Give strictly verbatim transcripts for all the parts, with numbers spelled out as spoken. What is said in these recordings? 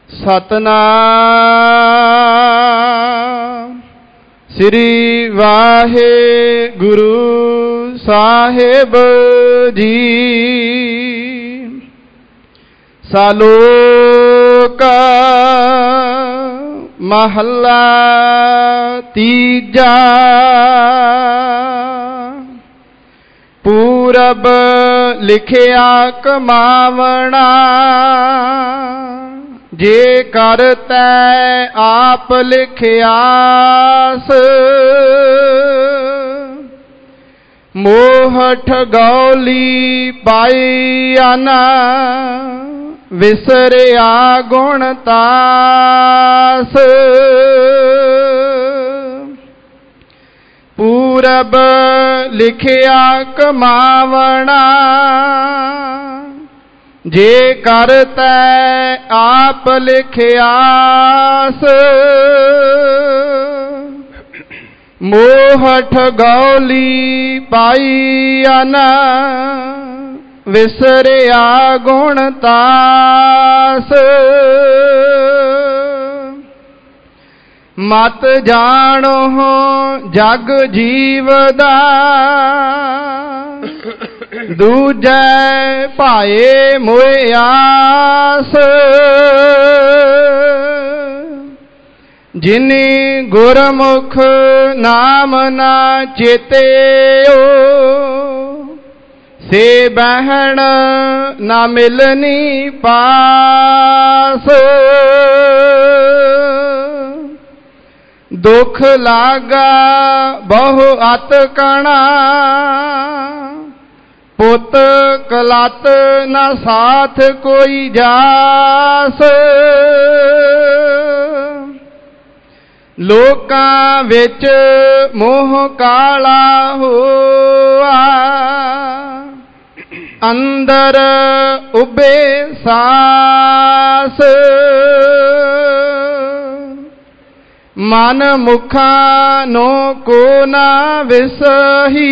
ਸਤਨਾਮ ਸ੍ਰੀ ਵਾਹਿਗੁਰੂ ਸਾਹਿਬ ਜੀ। ਸਲੋਕ ਮਹੱਲਾ ਤੀਜਾ। ਪੂਰਬ ਲਿਖਿਆ ਕਮਾਵਣਾ, ਜੇ ਕਰਤੈ ਆਪ ਲਿਖਿਆਸ। ਮੋਹ ਠਗੌਲੀ ਪਾਈਆਨਾ, ਵਿਸਰਿਆ ਗੁਣ ਤਾਸ। ਪੂਰਬ ਲਿਖਿਆ ਕਮਾਵਣਾ, ਜੇ ਕਰਤੈ ਆਪ ਲਿਖਿਆਸ। ਮੋਹ ਠਗੌਲੀ ਪਾਈਆਨਾ, ਵਿਸਰਿਆ ਗੁਣ ਤਾਸ। ਮਤ ਜਾਣੋ ਜਗ ਜੀਵਦਾ, ਦੂਜੈ ਭਾਏ ਮੋਹਿ ਆਸ। ਜਿਨੀ ਗੁਰਮੁਖ ਨਾਮ ਨਾ ਚੇਤਿਓ, ਸੇ ਬਹਿਣ ਨਾ ਮਿਲਨੀ ਪਾਸ। ਦੁਖ ਲਾਗਾ ਬਹੁ ਅਤ ਕਣਾ, ਪੁੱਤ ਕਲਤ ਨਾ ਸਾਥ ਕੋਈ ਜਾਸ। ਲੋਕਾਂ ਵਿੱਚ ਮੋਹ ਕਾਲਾ ਹੋਆ, ਅੰਦਰ ਉਭੇ ਸਾਸ। ਮਨ ਮੁਖਾਂ ਨੋ ਕੋ ਨਾ ਵਿਸਹੀ,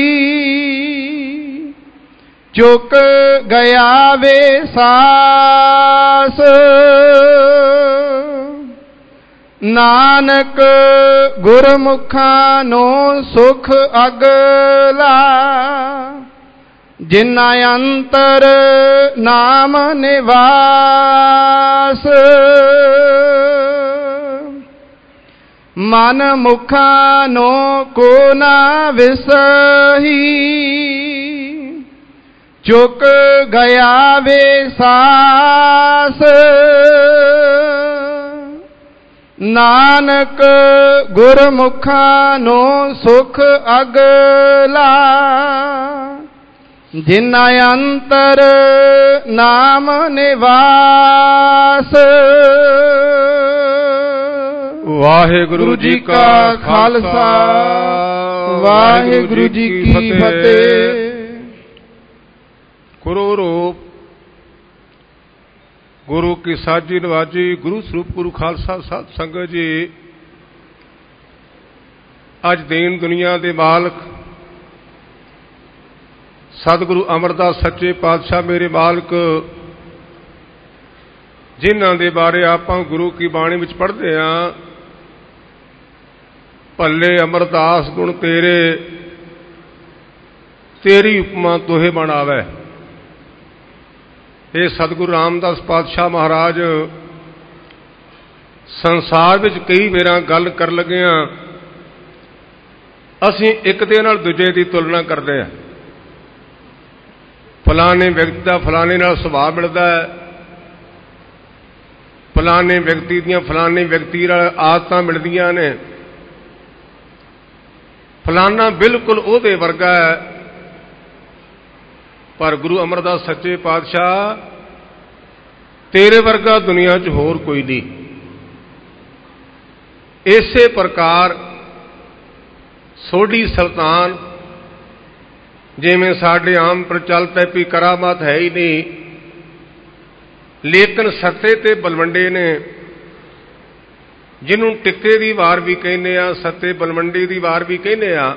ਚੁੱਕ ਗਿਆ ਵੇ ਸਾਸ। ਨਾਨਕ ਗੁਰਮੁਖਾਂ ਨੂੰ ਸੁਖ ਅਗਲਾ, ਜਿਨ੍ਹਾਂ ਅੰਤਰ ਨਾਮ ਨਿਵਾਸ। ਮਨ ਮੁਖਾਂ ਨੂੰ ਕੋ ਨਾ ਵਿਸਹੀ, ਚੁੱਕ ਗਿਆ ਵੇ ਸਾਸ। ਨਾਨਕ ਗੁਰਮੁਖਾਂ ਨੂੰ ਸੁਖ ਅਗਲਾ, ਜਿਨ੍ਹਾਂ ਅੰਤਰ ਨਾਮ ਨਿਵਾਸ। ਵਾਹਿਗੁਰੂ ਜੀ ਕਾ ਖਾਲਸਾ, ਵਾਹਿਗੁਰੂ ਜੀ ਕੀ ਫਤਿਹ। ਗੁਰੂ ਰੂਪ ਗੁਰੂ ਕੀ ਸਾਜੀ ਨਵਾਜੀ, ਗੁਰੂ ਸਰੂਪ ਗੁਰੂ ਖਾਲਸਾ ਸਤ ਸੰਗਤ ਜੀ। ਅੱਜ ਦੀਨ ਦੁਨੀਆ ਦੇ ਮਾਲਕ ਸਤਿਗੁਰੂ ਅਮਰਦਾਸ ਸੱਚੇ ਪਾਤਸ਼ਾਹ ਮੇਰੇ ਮਾਲਕ, ਜਿਨ੍ਹਾਂ ਦੇ ਬਾਰੇ ਆਪਾਂ ਗੁਰੂ ਕੀ ਬਾਣੀ ਵਿੱਚ ਪੜ੍ਹਦੇ ਹਾਂ, ਭੱਲੇ ਅਮਰਦਾਸ ਗੁਣ ਤੇਰੇ, ਤੇਰੀ ਉਪਮਾ ਤੋਹੇ ਬਣਾਵੇ। ਇਹ ਸਤਿਗੁਰੂ ਰਾਮਦਾਸ ਪਾਤਸ਼ਾਹ ਮਹਾਰਾਜ ਸੰਸਾਰ ਵਿੱਚ ਕਈ ਵਾਰਾਂ ਗੱਲ ਕਰ ਲੱਗੇ ਹਾਂ, ਅਸੀਂ ਇੱਕ ਦੇ ਨਾਲ ਦੂਜੇ ਦੀ ਤੁਲਨਾ ਕਰਦੇ ਹਾਂ। ਫਲਾਣੇ ਵਿਅਕਤੀ ਦਾ ਫਲਾਣੇ ਨਾਲ ਸੁਭਾਅ ਮਿਲਦਾ ਹੈ, ਫਲਾਣੇ ਵਿਅਕਤੀ ਦੀਆਂ ਫਲਾਣੇ ਵਿਅਕਤੀ ਨਾਲ ਆਦਤਾਂ ਮਿਲਦੀਆਂ ਨੇ, ਫਲਾਣਾ ਬਿਲਕੁਲ ਉਹਦੇ ਵਰਗਾ ਹੈ। ਪਰ ਗੁਰੂ ਅਮਰਦਾਸ ਸੱਚੇ ਪਾਤਸ਼ਾਹ, ਤੇਰੇ ਵਰਗਾ ਦੁਨੀਆ 'ਚ ਹੋਰ ਕੋਈ ਨਹੀਂ। ਇਸੇ ਪ੍ਰਕਾਰ ਸੋਢੀ ਸੁਲਤਾਨ, ਜਿਵੇਂ ਸਾਡੇ ਆਮ ਪ੍ਰਚਲਿਤ ਹੈ ਵੀ ਕਰਾਮਾਤ ਹੈ ਹੀ ਨਹੀਂ, ਲੇਕਿਨ ਸੱਤੇ ਤੇ ਬਲਵੰਡੇ ਨੇ, ਜਿਹਨੂੰ ਟਿੱਕੇ ਦੀ ਵਾਰ ਵੀ ਕਹਿੰਦੇ ਆ, ਸੱਤੇ ਬਲਵੰਡੇ ਦੀ ਵਾਰ ਵੀ ਕਹਿੰਦੇ ਆ।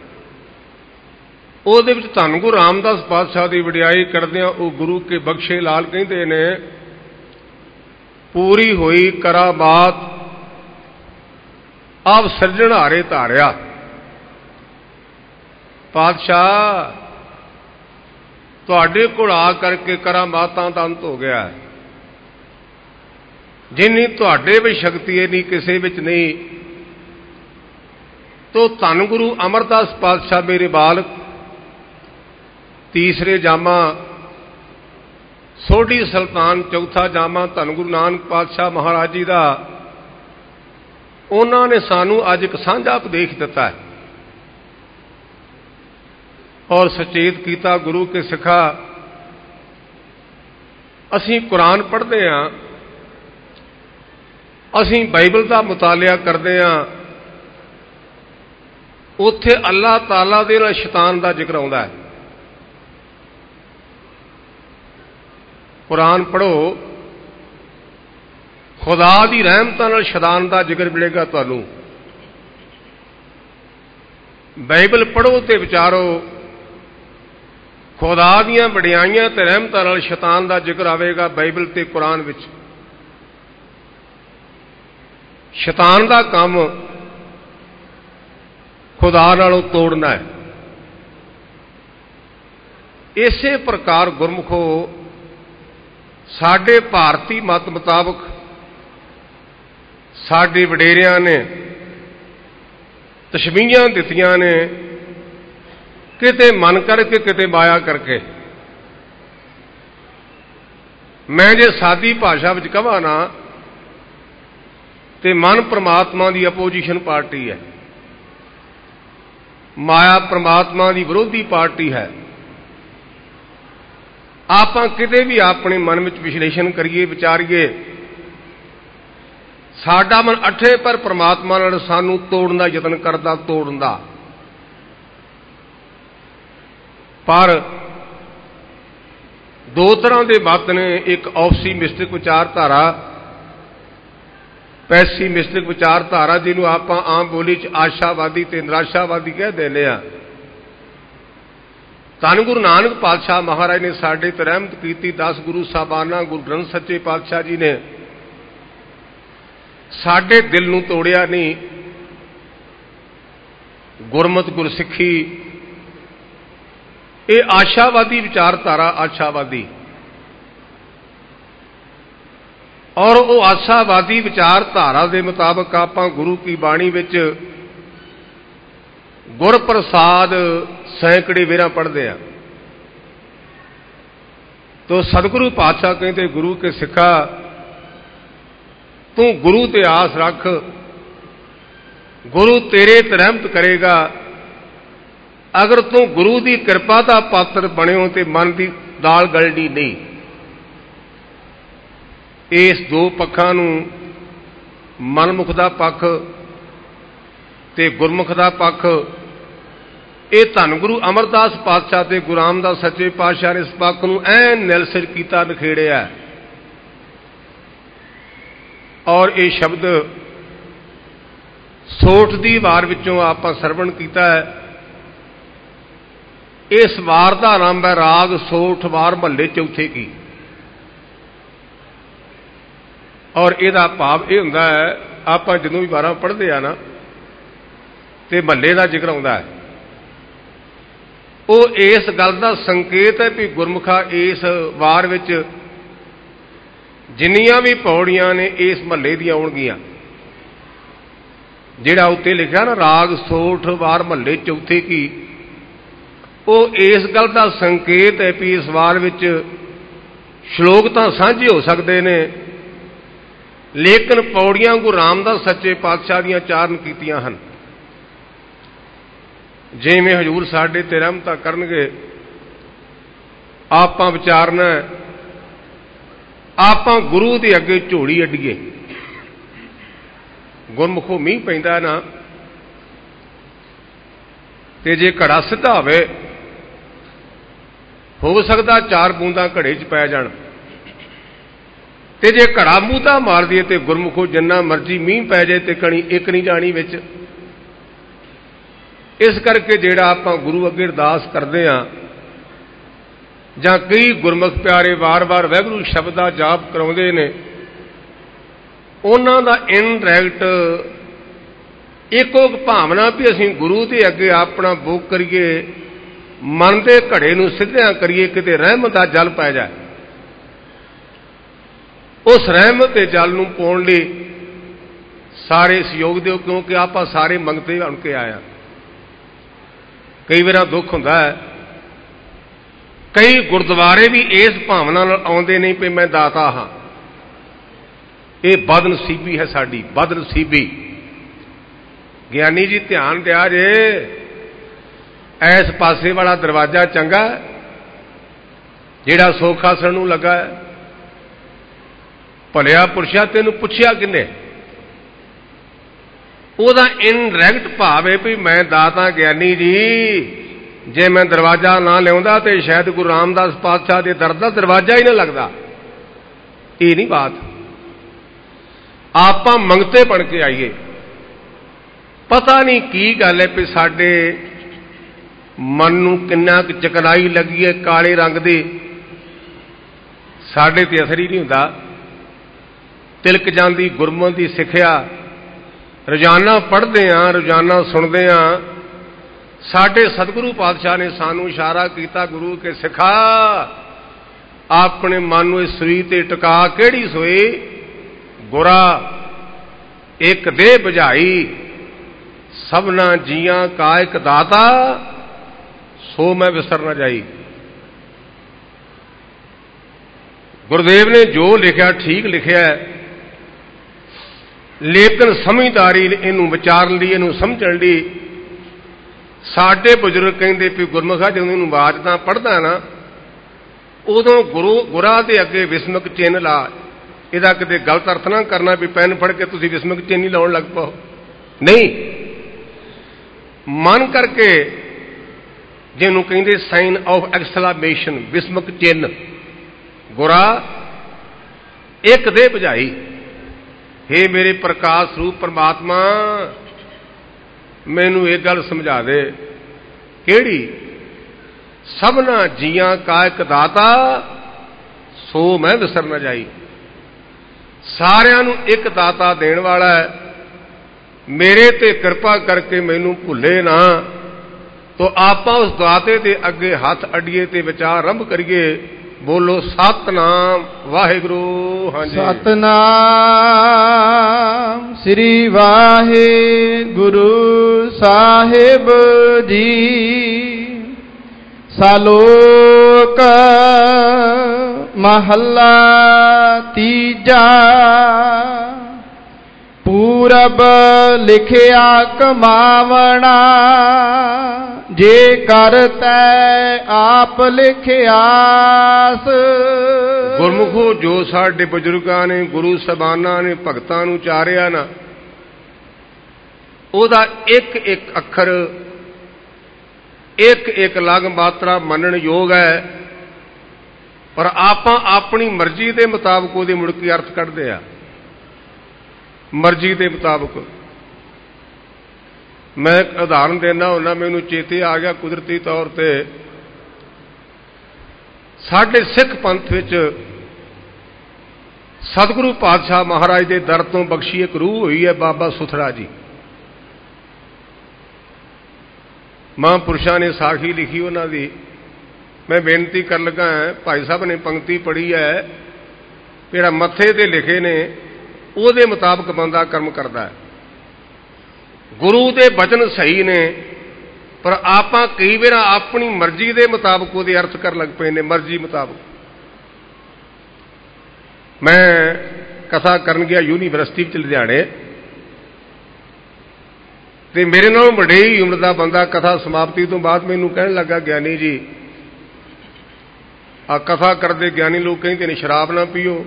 ਉਹਦੇ ਵਿੱਚ ਧੰਨ ਗੁਰੂ ਰਾਮਦਾਸ ਪਾਤਸ਼ਾਹ ਦੀ ਵਡਿਆਈ ਕਰਦਿਆਂ ਉਹ ਗੁਰੂ ਕੇ ਬਖਸ਼ੇ ਲਾਲ ਕਹਿੰਦੇ ਨੇ, पूरी हुई करामात आप सिरजनहारे धारिया। पातशाह तुहाडे कोल आ करके करामातां दा अंत हो गया है। जिन्नी तुहाडे विच शक्ति है नहीं किसी विच नहीं। तो धन गुरु अमरदास पातशाह मेरे बालक तीसरे जामा सोढ़ी सुल्तान चौथा जामा धन गुरु नानक पातशाह महाराज जी का उन्होंने सानू अज एक साझा उपदेश दिता है और सचेत किया गुरु के सिखा। असी कुरान पढ़ते हाँ, असी बाइबल का मुतालिया करते हाँ, उत्थे अल्लाह ताला दे नाल शैतान का जिक्र आउंदा है। कुरान पढ़ो, खुदा की रहमत नाल शैतान का जिक्र मिलेगा तुहानू। बाइबल पढ़ो तो विचारो, खुदा दीआं वडियाइयां ते रहमतां नाल शैतान का जिक्र आवेगा बाइबल ते कुरान विच। शैतान का काम खुदा नालों तोड़ना है। इसे प्रकार गुरमुखो साडे भारती मत मुताबक साडे वडेरियां ने तशबीहां दित्तियां ने, किते मन करके किते माया करके। मैं जे सादी भाषा विच कहां ना ते मन परमात्मा की अपोजिशन पार्टी है, माया परमात्मा की विरोधी पार्टी है। आपां किते भी अपने मन में विश्लेषण करिए विचारिए, साडा मन अठे पर परमात्मा नाल सानू तोड़न दा यतन करदा तोड़न दा। पर दो तरह के मत ने, एक ऑप्सीमिस्टिक विचारधारा, पैसीमिस्टिक विचारधारा जिन्हों आप आम बोली च आशावादी ते निराशावादी कह देने आ। धन गुरु नानक पातशाह महाराज ने साडे ते रहमत कीती। दस गुरु साहबाना गुरु ग्रंथ सच्चे पातशाह जी ने साडे दिल नूं तोड़िया नहीं। गुरमत गुरसिੱਖੀ ये आशावादी विचारधारा, आशावादी और वो आशावादी विचारधारा के मुताबक आप गुरु की बाणी विच गुर प्रसाद सैकड़े वेरा पढ़ते हैं। तो सतगुरु पातशाह कहते गुरु के सिखा तू गुरु ते आस रख, गुरु तेरे ते रहमत करेगा। अगर तू गुरु की कृपा का पात्र बने हो तो मन की दाल गलनी नहीं। इस दो पक्षां नूं मनमुख का पक्ष ते गुरमुख का पक्ष ये धन गुरु अमरदास पातशाह ते गुरु रामदास सच्चे पातशाह ने इस पक्ष नूं ऐन निलसिर कीता, नखेड़िया। और ये शब्द सोठ दी वार विचों आपां सरवण कीता है। इस वार का नाम है राग सोठ वार महले चौथे की। और यदा भाव यह हुंदा है, आपां जदों भी वारां पढ़दे आ ना ते महले का जिक्र आउंदा है, वो इस गल का संकेत है भी गुरमुखा इस वार विच जिन्नियां भी पौड़ियां ने इस महले दी आउणगियां। जिहड़ा उत्ते लिखिया ना राग सोठ वार महले चौथे की, वो इस गल का संकेत है भी इस वार विच श्लोक तो साझे हो सकते हैं, लेकिन पौड़ियां गुरु रामदास सच्चे पातशाह दीयां चारण कीतियां हन। जिवें हजूर साडे ते रहमतां करनगे, आपां विचारना आपां गुरु दे अगे झोली अड्डीए। गुरमुखों मींह पैंदा ना ते जे घड़ा सीधा होवे हो सकता चार बूंदा घड़े च पै जाण, ते जे घड़ा मूंह मार दिए तो गुरमुखों जिन्ना मर्जी मींह पै जाए तो कणी एक नहीं जानी विच। इस करके जिहड़ा आपां गुरु अगे अरदास करते हैं जां कई गुरमुख प्यारे वार वार वाहिगुरू शब्द का जाप कराउंदे ने, ਉਹਨਾਂ ਦਾ ਇਨਡਾਇਰੈਕਟ ਇੱਕੋ ਭਾਵਨਾ ਵੀ ਅਸੀਂ ਗੁਰੂ ਦੇ ਅੱਗੇ ਆਪਣਾ ਬੋਕ ਕਰੀਏ, ਮਨ ਦੇ ਘੜੇ ਨੂੰ ਸਿੱਧਿਆਂ ਕਰੀਏ, ਕਿਤੇ ਰਹਿਮਤ ਦਾ ਜਲ ਪੈ ਜਾਏ। ਉਸ ਰਹਿਮਤ ਦੇ ਜਲ ਨੂੰ ਪਾਉਣ ਲਈ ਸਾਰੇ ਸਹਿਯੋਗ ਦਿਓ, ਕਿਉਂਕਿ ਆਪਾਂ ਸਾਰੇ ਮੰਗਤੇ ਬਣ ਕੇ ਆਏ ਹਾਂ। ਕਈ ਵਾਰ ਦੁੱਖ ਹੁੰਦਾ ਹੈ, ਕਈ ਗੁਰਦੁਆਰੇ ਵੀ ਇਸ ਭਾਵਨਾ ਨਾਲ ਆਉਂਦੇ ਨਹੀਂ ਵੀ ਮੈਂ ਦਾਤਾ ਹਾਂ। ਇਹ ਬਦਨਸੀਬੀ ਹੈ ਸਾਡੀ, ਬਦਨਸੀਬੀ। ਗਿਆਨੀ ਜੀ ਧਿਆਨ ਦਿਆ ਜੇ, ਇਸ ਪਾਸੇ ਵਾਲਾ ਦਰਵਾਜ਼ਾ ਚੰਗਾ ਜਿਹੜਾ ਸੋਖਾਸਣ ਨੂੰ ਲੱਗਾ ਹੈ। ਭਲਿਆ ਪੁਰਸ਼ਾ ਤੈਨੂੰ ਪੁੱਛਿਆ ਕਿੰਨੇ? ਉਹਦਾ ਇਨਡਾਇਰੈਕਟ ਭਾਵ ਹੈ ਵੀ ਮੈਂ ਦਾਤਾ ਗਿਆਨੀ ਜੀ, ਜੇ ਮੈਂ ਦਰਵਾਜ਼ਾ ਨਾ ਲਿਆਉਂਦਾ ਤੇ ਸ਼ਾਇਦ ਗੁਰੂ ਰਾਮਦਾਸ ਪਾਤਸ਼ਾਹ ਦੇ ਦਰ ਦਾ ਦਰਵਾਜ਼ਾ ਹੀ ਨਾ ਲੱਗਦਾ। ਇਹ ਨਹੀਂ ਬਾਤ। ਆਪਾਂ ਮੰਗਤੇ ਬਣ ਕੇ ਆਈਏ। ਪਤਾ ਨਹੀਂ ਕੀ ਗੱਲ ਹੈ ਵੀ ਸਾਡੇ ਮਨ ਨੂੰ ਕਿੰਨਾ ਕੁ ਚਕਨਾਈ ਲੱਗੀ ਹੈ ਕਾਲੇ ਰੰਗ ਦੀ, ਸਾਡੇ ਤੇ ਅਸਰ ਹੀ ਨਹੀਂ ਹੁੰਦਾ। ਤਿਲਕ ਜਾਂਦੀ ਗੁਰਮਤਿ ਦੀ ਸਿੱਖਿਆ ਰੋਜ਼ਾਨਾ ਪੜ੍ਹਦੇ ਹਾਂ, ਰੋਜ਼ਾਨਾ ਸੁਣਦੇ ਹਾਂ। ਸਾਡੇ ਸਤਿਗੁਰੂ ਪਾਤਸ਼ਾਹ ਨੇ ਸਾਨੂੰ ਇਸ਼ਾਰਾ ਕੀਤਾ, ਗੁਰੂ ਕੇ ਸਿਖਾ ਆਪਣੇ ਮਨ ਨੂੰ ਇਸ ਸਰੀਰ ਤੇ ਟਿਕਾ, ਕਿਹੜੀ ਸੋਈ ਗੁਰਾ ਇੱਕ ਦੇਹ ਬੁਝਾਈ, ਸਭਨਾ ਜੀਆਂ ਕਾ ਇੱਕ ਦਾਤਾ, ਸੋ ਮੈਂ ਵਿਸਰ ਨਾ ਜਾਈ। ਗੁਰਦੇਵ ਨੇ ਜੋ ਲਿਖਿਆ ਠੀਕ ਲਿਖਿਆ, ਲੇਕਿਨ ਸਮਝਦਾਰੀ ਇਹਨੂੰ ਵਿਚਾਰਨ ਲਈ, ਇਹਨੂੰ ਸਮਝਣ ਲਈ ਸਾਡੇ ਬਜ਼ੁਰਗ ਕਹਿੰਦੇ ਵੀ ਗੁਰਮੁਖਾ ਜਦੋਂ ਇਹਨੂੰ ਆਵਾਜ਼ ਤਾਂ ਪੜ੍ਹਦਾ ਨਾ, ਉਦੋਂ ਗੁਰੂ ਗੁਰਾਂ ਦੇ ਅੱਗੇ ਵਿਸਮਕ ਚਿੰਨ੍ਹ ਲਾ। ਇਹਦਾ ਕਿਤੇ ਗਲਤ ਅਰਥ ਨਾ ਕਰਨਾ ਵੀ ਪੈਨ ਫੜ ਕੇ ਤੁਸੀਂ ਵਿਸਮਕ ਚਿੰਨ੍ਹ ਹੀ ਲਾਉਣ ਲੱਗ ਪਾਓ, ਨਹੀਂ। ਮਨ ਕਰਕੇ ਜਿਹਨੂੰ ਕਹਿੰਦੇ ਸਾਈਨ ਆਫ ਐਕਸਕਲਾਮੇਸ਼ਨ, ਵਿਸਮਕ ਚਿੰਨ੍ਹ, ਗੁਰਾ ਇੱਕ ਦੇ ਬੁਝਾਈ। ਹੇ ਮੇਰੇ ਪ੍ਰਕਾਸ਼ ਰੂਪ ਪਰਮਾਤਮਾ, ਮੈਨੂੰ ਇਹ ਗੱਲ ਸਮਝਾ ਦੇ, ਕਿਹੜੀ? ਸਭਨਾ ਜੀਆਂ ਕਾ ਇੱਕ ਦਾਤਾ, ਸੋ ਮੈਂ ਵਿਸਰ ਨਾ ਜਾਈ। ਸਾਰਿਆਂ ਨੂੰ ਇੱਕ ਦਾਤਾ ਦੇਣ ਵਾਲਾ ਹੈ, ਮੇਰੇ ਤੇ ਕਿਰਪਾ ਕਰਕੇ ਮੈਨੂੰ ਭੁੱਲੇ ਨਾ। ਤੋ ਆਪਾਂ ਉਸ ਦਾਤੇ ਦੇ ਅੱਗੇ ਹੱਥ ਅੱਡੀਏ ਤੇ ਵਿਚਾਰ ਆਰੰਭ ਕਰੀਏ। ਬੋਲੋ ਸਤਨਾਮ ਵਾਹਿਗੁਰੂ। ਹਾਂਜੀ, ਸਤਨਾਮ ਸ੍ਰੀ ਵਾਹਿਗੁਰੂ ਸਾਹਿਬ ਜੀ। ਸਾਲੋਕ ਮਹੱਲਾ ਤੀਜਾ। ਪੂਰਬ ਲਿਖਿਆ ਕਮਾਵਣਾ, ਜੇ ਕਰਤੈ ਆਪ ਲਿਖਿਆਸ। ਗੁਰਮੁਖੋ, ਜੋ ਸਾਡੇ ਬਜ਼ੁਰਗਾਂ ਨੇ, ਗੁਰੂ ਸਾਹਿਬਾਨਾਂ ਨੇ ਭਗਤਾਂ ਨੂੰ ਚਾਰਿਆ ਨਾ, ਉਹਦਾ ਇੱਕ ਇੱਕ ਅੱਖਰ, ਇੱਕ ਇੱਕ ਲਗ ਮਾਤਰਾ ਮੰਨਣ ਯੋਗ ਹੈ, ਪਰ ਆਪਾਂ ਆਪਣੀ ਮਰਜ਼ੀ ਦੇ ਮੁਤਾਬਕ ਉਹਦੇ ਮੁੜ ਕੇ ਅਰਥ ਕੱਢਦੇ ਆ। ਮਰਜ਼ੀ ਦੇ ਮੁਤਾਬਕ। ਮੈਂ ਇੱਕ ਉਦਾਹਰਨ ਦੇਣਾ ਹੁੰਦਾ, ਮੈਨੂੰ ਚੇਤੇ ਆ ਗਿਆ ਕੁਦਰਤੀ ਤੌਰ ਤੇ। ਸਾਡੇ ਸਿੱਖ ਪੰਥ ਵਿੱਚ ਸਤਿਗੁਰੂ ਪਾਤਸ਼ਾਹ ਮਹਾਰਾਜ ਦੇ ਦਰ ਤੋਂ ਬਖਸ਼ੀ ਇੱਕ ਰੂਹ ਹੋਈ ਹੈ, ਬਾਬਾ ਸੁਥਰਾ ਜੀ। ਮਹਾਂਪੁਰਸ਼ਾਂ ਨੇ ਸਾਖੀ ਲਿਖੀ ਉਹਨਾਂ ਦੀ। ਮੈਂ ਬੇਨਤੀ ਕਰਨ ਲੱਗਾ, ਭਾਈ ਸਾਹਿਬ ਨੇ ਪੰਕਤੀ ਪੜ੍ਹੀ ਹੈ, ਜਿਹੜਾ ਮੱਥੇ ਤੇ ਲਿਖੇ ਨੇ ਉਹਦੇ ਮੁਤਾਬਕ ਬੰਦਾ ਕਰਮ ਕਰਦਾ ਹੈ। ਗੁਰੂ ਦੇ ਬਚਨ ਸਹੀ ਨੇ, ਪਰ ਆਪਾਂ ਕਈ ਵਾਰ ਆਪਣੀ ਮਰਜ਼ੀ ਦੇ ਮੁਤਾਬਕ ਉਹਦੇ ਅਰਥ ਕਰਨ ਲੱਗ ਪਏ ਨੇ, ਮਰਜ਼ੀ ਮੁਤਾਬਕ। ਮੈਂ ਕਥਾ ਕਰਨ ਗਿਆ ਯੂਨੀਵਰਸਿਟੀ ਵਿੱਚ ਲੁਧਿਆਣੇ, ਤੇ ਮੇਰੇ ਨਾਲ ਵੱਡੇ ਹੀ ਉਮਰ ਦਾ ਬੰਦਾ ਕਥਾ ਸਮਾਪਤੀ ਤੋਂ ਬਾਅਦ ਮੈਨੂੰ ਕਹਿਣ ਲੱਗਾ, ਗਿਆਨੀ ਜੀ ਆ ਕਥਾ ਕਰਦੇ ਗਿਆਨੀ ਲੋਕ ਕਹਿੰਦੇ ਨੇ ਸ਼ਰਾਬ ਨਾ ਪੀਓ।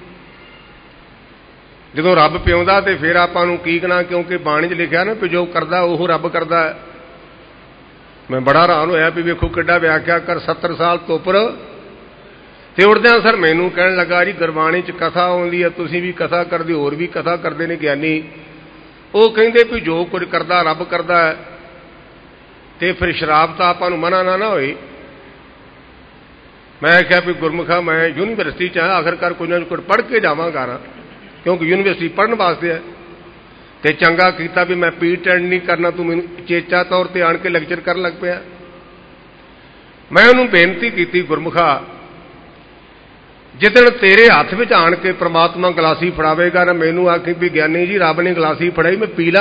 ਜਦੋਂ ਰੱਬ ਪਿਆਉਂਦਾ ਤੇ ਫਿਰ ਆਪਾਂ ਨੂੰ ਕੀ ਕਹਿਣਾ, ਕਿਉਂਕਿ ਬਾਣੀ 'ਚ ਲਿਖਿਆ ਨਾ ਵੀ ਜੋ ਕਰਦਾ ਉਹ ਰੱਬ ਕਰਦਾ ਹੈ। ਮੈਂ ਬੜਾ ਹੈਰਾਨ ਹੋਇਆ ਵੀ ਵੇਖੋ ਕਿੱਡਾ ਵਿਆਖਿਆ ਕਰ ਸੱਤਰ ਸਾਲ ਤੋਂ ਉੱਪਰ। ਤੇ ਉੜਦਿਆਂ ਸਰ ਮੈਨੂੰ ਕਹਿਣ ਲੱਗਾ, ਜੀ ਗੁਰਬਾਣੀ 'ਚ ਕਥਾ ਆਉਂਦੀ ਹੈ, ਤੁਸੀਂ ਵੀ ਕਥਾ ਕਰਦੇ, ਹੋਰ ਵੀ ਕਥਾ ਕਰਦੇ ਨੇ ਗਿਆਨੀ। ਉਹ ਕਹਿੰਦੇ ਵੀ ਜੋ ਕੁਝ ਕਰਦਾ ਰੱਬ ਕਰਦਾ ਹੈ, ਤੇ ਫਿਰ ਸ਼ਰਾਬ ਤਾਂ ਆਪਾਂ ਨੂੰ ਮਨਾ ਨਾ ਨਾ ਹੋਈ। ਮੈਂ ਕਿਹਾ ਵੀ ਗੁਰਮੁਖਾ, ਮੈਂ ਯੂਨੀਵਰਸਿਟੀ 'ਚ ਆਖਰਕਾਰ ਕੁਝ ਨਾ ਕੁਝ ਪੜ੍ਹ ਕੇ ਜਾਵਾਂਗਾ ਨਾ, क्योंकि यूनिवर्सिटी पढ़ने वास्ते है। तो चंगा किया भी मैं पी टेंड नहीं करना, तू मैं चेचा तौर पर आन के लैक्चर कर लग पाया। मैं उन्होंने बेनती की, गुरमुखा जिदन तेरे हथ में आन के परमात्मा गलासी फड़ावेगा ना मैनू आखी भी ज्ञानी जी रब ने गलासी फड़ाई मैं पी ला।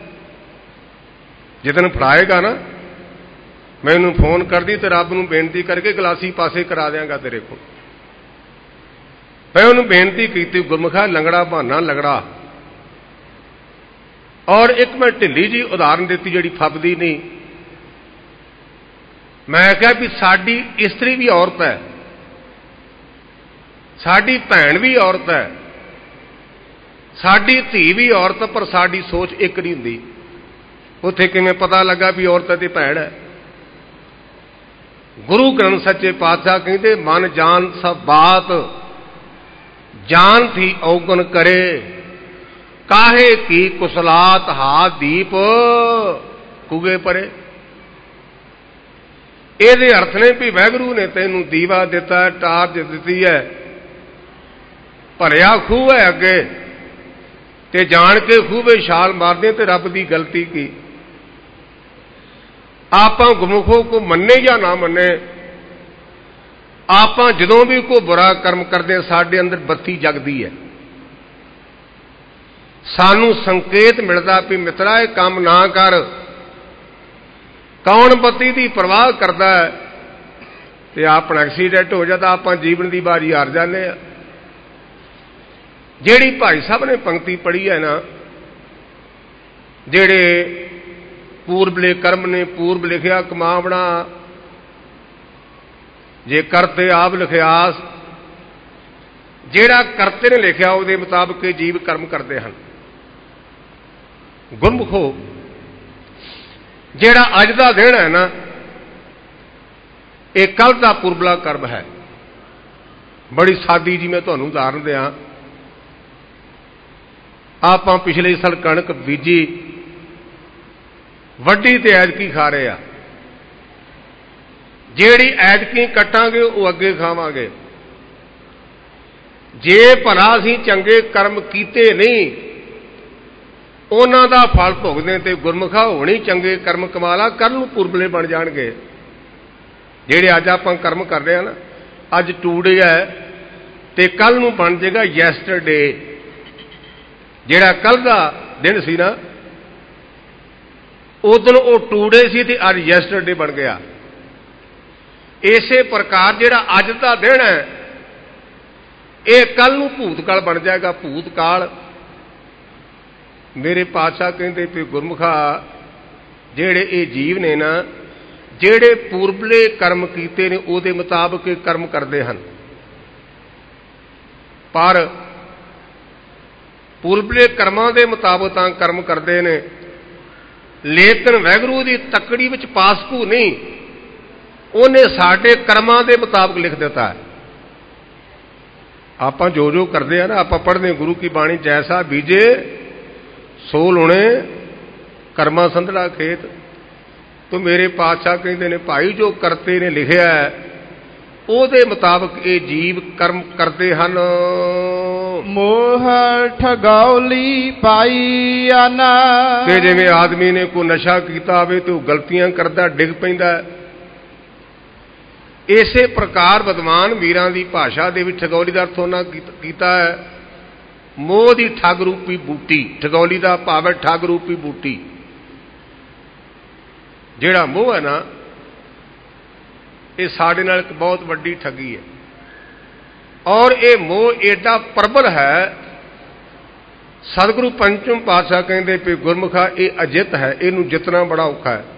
जिदन फड़ाएगा ना मैनू फोन कर दी तो रब नूं बेनती करके गलासी पासे करा देंगा तेरे को। मैं उन्होंने बेनती की, गुरमुखा लंगड़ा बहाना लगड़ा। और एक मैं ढिली जी उदाहरण दी जी फबदी नहीं। मैं क्या भी साडी इस्त्री भी औरत है, साडी भैन भी औरत है, साडी धी भी औरत, पर साडी सोच एक नहीं हुंदी। उत्थे किवें पता लगा भी औरत ते भैन है। गुरु ग्रंथ सच्चे पातशाह कहते मन जान सब बात जान थी औगन करे, काहे की कुसलात हाथ दीप कुगे परे। ये अर्थ ने भी वैगुरू ने तेनू दीवा दिता है, टार्च दी है, भरिया खूह है अगे ते जान के खूह में छाल मारदे ते रब की गलती की। आप गुरमुखों को मन्ने या ना मन्ने, आप जदों भी कोई बुरा कर्म करते साडे अंदर बत्ती जगदी है। सानू संकेत मिलता भी मित्रा यह काम ना कर। कौन बत्ती की परवाह करता है तो अपना एक्सीडेंट हो जाता, आप जीवन की बारी हार जाने। जेड़ी भाई साहब ने पंक्ति पढ़ी है ना, जेड़े पूर्वले कर्म ने पूर्व लिखिया कमावना, जे करते आप लिखियास, जेड़ा करते ने लिखिया उसके मुताबिक जीव कर्म करते हैं। गुरमुखो जेड़ा अज का दिन है ना, ये कल का पूर्वला कर्म है। बड़ी सादी जी मैं तुहानू उदाहरण दिया। आप पिछले साल कणक बीजी, वड्डी ते ऐतकी खा रहे हैं। जेड़ी ऐतकी कटांगे वो अगे खावांगे। जे भला असीं चंगे कर्म कीते नहीं उन्हां दा फल भुगदे ते गुरमुखा होनी चंगे कर्म कमाला, कल नूं पुरबले बन जाणगे। जेड़े अज आपां कर्म कर रहे हैं ना, अज टूडे है ते कल नूं बन जाएगा यैस्टरडे। जेड़ा कल का दिन सी ना, उदन वो टूडे सी ते अज यैस्टरडे बन गया। इसे प्रकार जेड़ा अज का दिन है ये कल नूं भूतकाल बन जाएगा। भूतकाल मेरे पातशाह कहते भी गुरमुखा जेड़े ये जीव ने ना, जेड़े पूर्वले कर्म कीते ने उहदे मुताबिक कर्म करते हैं। पर पूर्वले कर्मां दे मुताबिक तां कर्म करते हैं, लेकिन वैगुरू दी तकड़ी विच पासकू नहीं, उन्हें साडे कर्मां दे मुताबिक लिख दिता है। आप जो जो करते हैं ना, आप पढ़ते गुरु की बाणी जैसा बीजे सो लुणे कर्मा संधड़ा खेत। तो मेरे पातशाह कहते ने भाई जो करते ने लिखिया है ਉਹਦੇ ਮੁਤਾਬਕ ਇਹ ਜੀਵ कर्म करते हैं। मोह ठगौली पाई आना, कि जिवें आदमी ने कोई नशा किया होवे तो गलतियां करता डिग पैंदा। इसे प्रकार विद्वान वीरां दी भाषा दे विच ठगौली दा अर्थ उन्हां कीता है मोह दी ठग रूपी बूटी। ठगौली दा भाव है ठग रूपी बूटी। जिहड़ा मोह है ना, ये साडे नाल एक बहुत वड्डी ठगी है। और ये मोह एडा प्रबल है, सतगुरु पंचम पातशाह कहते भी गुरमुखा ये अजित है, इनू जितना बड़ा औखा है।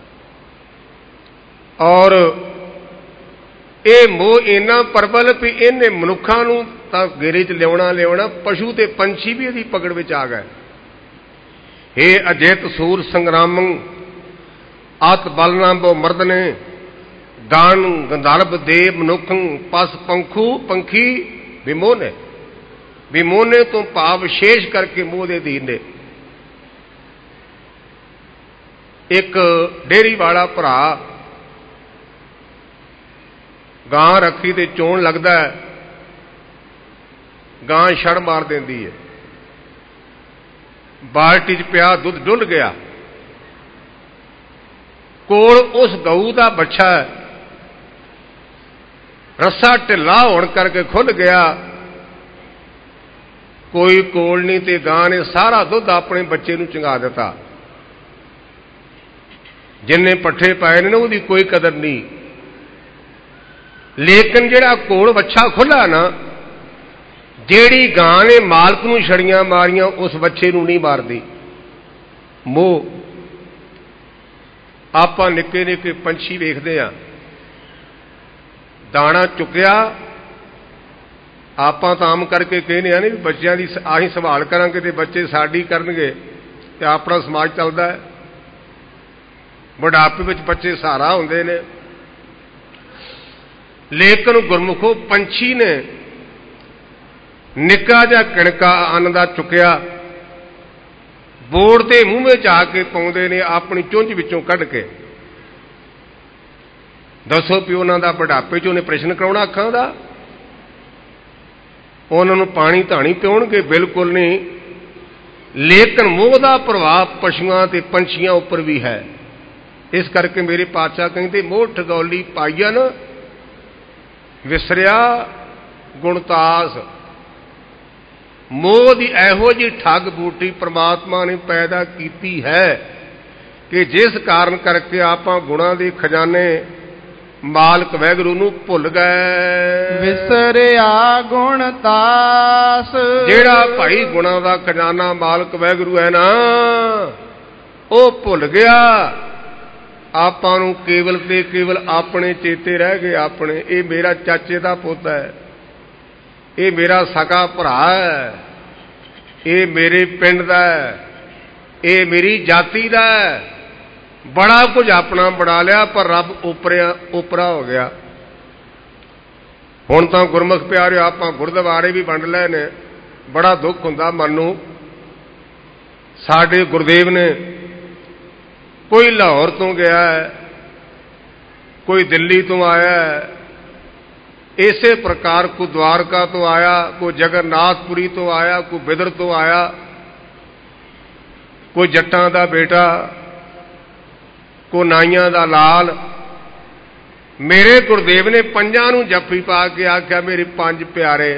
और ये मोह इन्ना प्रबल भी इन्हें मनुखा नूं तां घेरे च लियाउणा लियाउणा, पशु ते पंछी भी इहदी पकड़ विच आ गए। हे अजित सूर संग्रामं अत बलना बो मर्दने, गान गंधर्व देव मनुख पस पंखू पंखी विमोने। विमोने तो भाव विशेष करके मोह दे अधीन ने। एक डेयरी वाला भरा गां रखी ते चोण लगता है, गां छड़ मार देंदी है। ਬਾਲਟੀ 'ਚ ਪਿਆ ਦੁੱਧ ਡੁੱਲ ਗਿਆ। ਕੋਲ ਉਸ ਗਊ ਦਾ ਬੱਚਾ ਰੱਸਾ ਢਿੱਲਾ ਹੋਣ ਕਰਕੇ ਖੁੱਲ ਗਿਆ। ਕੋਈ ਕੋਲ ਨਹੀਂ ਤੇ ਗਾਂ ਨੇ ਸਾਰਾ ਦੁੱਧ ਆਪਣੇ ਬੱਚੇ ਨੂੰ ਚੁੰਗਾ ਦਿੱਤਾ। ਜਿੰਨੇ ਪੱਠੇ ਪਾਏ ਨੇ ਨਾ ਉਹਦੀ ਕੋਈ ਕਦਰ ਨਹੀਂ। ਲੇਕਿਨ ਜਿਹੜਾ ਕੋਲ ਵੱਛਾ ਖੁੱਲਾ ਨਾ, ਜਿਹੜੀ ਗਾਂ ਨੇ ਮਾਲਕ ਨੂੰ ਛੜੀਆਂ ਮਾਰੀਆਂ ਉਸ ਬੱਚੇ ਨੂੰ ਨਹੀਂ ਮਾਰਦੀ। ਮੋਹ। ਆਪਾਂ ਨਿੱਕੇ ਨਿੱਕੇ ਪੰਛੀ ਵੇਖਦੇ ਆ, ਦਾਣਾ ਚੁੱਕਿਆ, ਆਪਾਂ ਤਾਂ ਆਮ ਕਰਕੇ ਕਹਿੰਦੇ ਆ ਨੇ ਵੀ ਬੱਚਿਆਂ ਦੀ ਆਹੀ ਸੰਭਾਲ ਕਰਾਂਗੇ ਤੇ ਬੱਚੇ ਸਾਡੀ ਕਰਨਗੇ ਤੇ ਆਪਣਾ ਸਮਾਜ ਚੱਲਦਾ ਹੈ। ਬੁਢਾਪੇ ਵਿੱਚ ਬੱਚੇ ਸਹਾਰਾ ਹੁੰਦੇ ਨੇ। ਲੇਕਿਨ ਗੁਰਮੁਖੋ ਪੰਛੀ ਨੇ ਨਿੱਕਾ ਜਿਹਾ ਕਿਣਕਾ ਅੰਨ ਦਾ ਚੁੱਕਿਆ, ਬੋੜ ਦੇ ਮੂੰਹ ਵਿੱਚ ਆ ਕੇ ਪਾਉਂਦੇ ਨੇ ਆਪਣੀ ਚੁੰਝ ਵਿੱਚੋਂ ਕੱਢ ਕੇ। ਦੱਸੋ ਵੀ ਉਹਨਾਂ ਦਾ ਬੁਢਾਪੇ 'ਚ ਉਹਨੇ ਪ੍ਰਸ਼ਨ ਕਰਾਉਣਾ ਅੱਖਾਂ ਦਾ? ਉਹਨਾਂ ਨੂੰ ਪਾਣੀ ਧਾਣੀ ਪਿਉਣਗੇ? ਬਿਲਕੁਲ ਨਹੀਂ। ਲੇਕਿਨ ਮੋਹ ਦਾ ਪ੍ਰਭਾਵ ਪਸ਼ੂਆਂ ਤੇ ਪੰਛੀਆਂ ਉੱਪਰ ਵੀ ਹੈ। ਇਸ ਕਰਕੇ ਮੇਰੇ ਪਾਤਸ਼ਾਹ ਕਹਿੰਦੇ ਮੋਹ ਠਗੌਲੀ ਪਾਈਨ ਵਿਸਰਿਆ ਗੁਣਤਾਸ। ਮੋਹ ਦੀ ਇਹੋ ਜਿਹੀ ਠੱਗ ਬੂਟੀ ਪ੍ਰਮਾਤਮਾ ਨੇ ਪੈਦਾ ਕੀਤੀ ਹੈ ਕਿ ਜਿਸ ਕਾਰਨ ਕਰਕੇ ਆਪਾਂ ਗੁਣਾਂ ਦੇ ਖਜ਼ਾਨੇ ਮਾਲਕ ਵਾਹਿਗੁਰੂ ਨੂੰ ਭੁੱਲ ਗਏ। ਵਿਸਰਿਆ ਗੁਣਤਾਸ। ਜਿਹੜਾ ਭਾਈ ਗੁਣਾਂ ਦਾ ਖਜ਼ਾਨਾ ਮਾਲਕ ਵਾਹਿਗੁਰੂ ਹੈ ਨਾ, ਉਹ ਭੁੱਲ ਗਿਆ। ਆਪਾਂ ਨੂੰ ਕੇਵਲ ਤੇ ਕੇਵਲ ਆਪਣੇ ਚੇਤੇ ਰਹਿ ਗਏ। ਆਪਣੇ, ਇਹ ਮੇਰਾ ਚਾਚੇ ਦਾ ਪੁੱਤ ਹੈ, ਇਹ ਮੇਰਾ ਸਕਾ ਭਰਾ ਹੈ, ਇਹ ਮੇਰੇ ਪਿੰਡ ਦਾ ਹੈ, ਇਹ ਮੇਰੀ ਜਾਤੀ ਦਾ ਹੈ। ਬੜਾ ਕੁਝ ਆਪਣਾ ਬਣਾ ਲਿਆ, ਪਰ ਰੱਬ ਉਪਰਿਆ ਉਪਰਾ ਹੋ ਗਿਆ। ਹੁਣ ਤਾਂ ਗੁਰਮੁਖ ਪਿਆਰਿਓ ਆਪਾਂ ਗੁਰਦੁਆਰੇ ਵੀ ਵੰਡ ਲਏ ਨੇ। ਬੜਾ ਦੁੱਖ ਹੁੰਦਾ ਮਨ ਨੂੰ। ਸਾਡੇ ਗੁਰਦੇਵ ਨੇ ਕੋਈ ਲਾਹੌਰ ਤੋਂ ਗਿਆ ਹੈ, ਕੋਈ ਦਿੱਲੀ ਤੋਂ ਆਇਆ ਹੈ, ਇਸੇ ਪ੍ਰਕਾਰ ਕੋਈ ਦਵਾਰਕਾ ਤੋਂ ਆਇਆ, ਕੋਈ ਜਗਨਨਾਥਪੁਰੀ ਤੋਂ ਆਇਆ, ਕੋਈ ਬਿਦਰ ਤੋਂ ਆਇਆ, ਕੋਈ ਜੱਟਾਂ ਦਾ ਬੇਟਾ, ਕੋਈ ਨਾਈਆਂ ਦਾ ਲਾਲ। ਮੇਰੇ ਗੁਰਦੇਵ ਨੇ ਪੰਜਾਂ ਨੂੰ ਜੱਫੀ ਪਾ ਕੇ ਆਖਿਆ ਮੇਰੇ ਪੰਜ ਪਿਆਰੇ।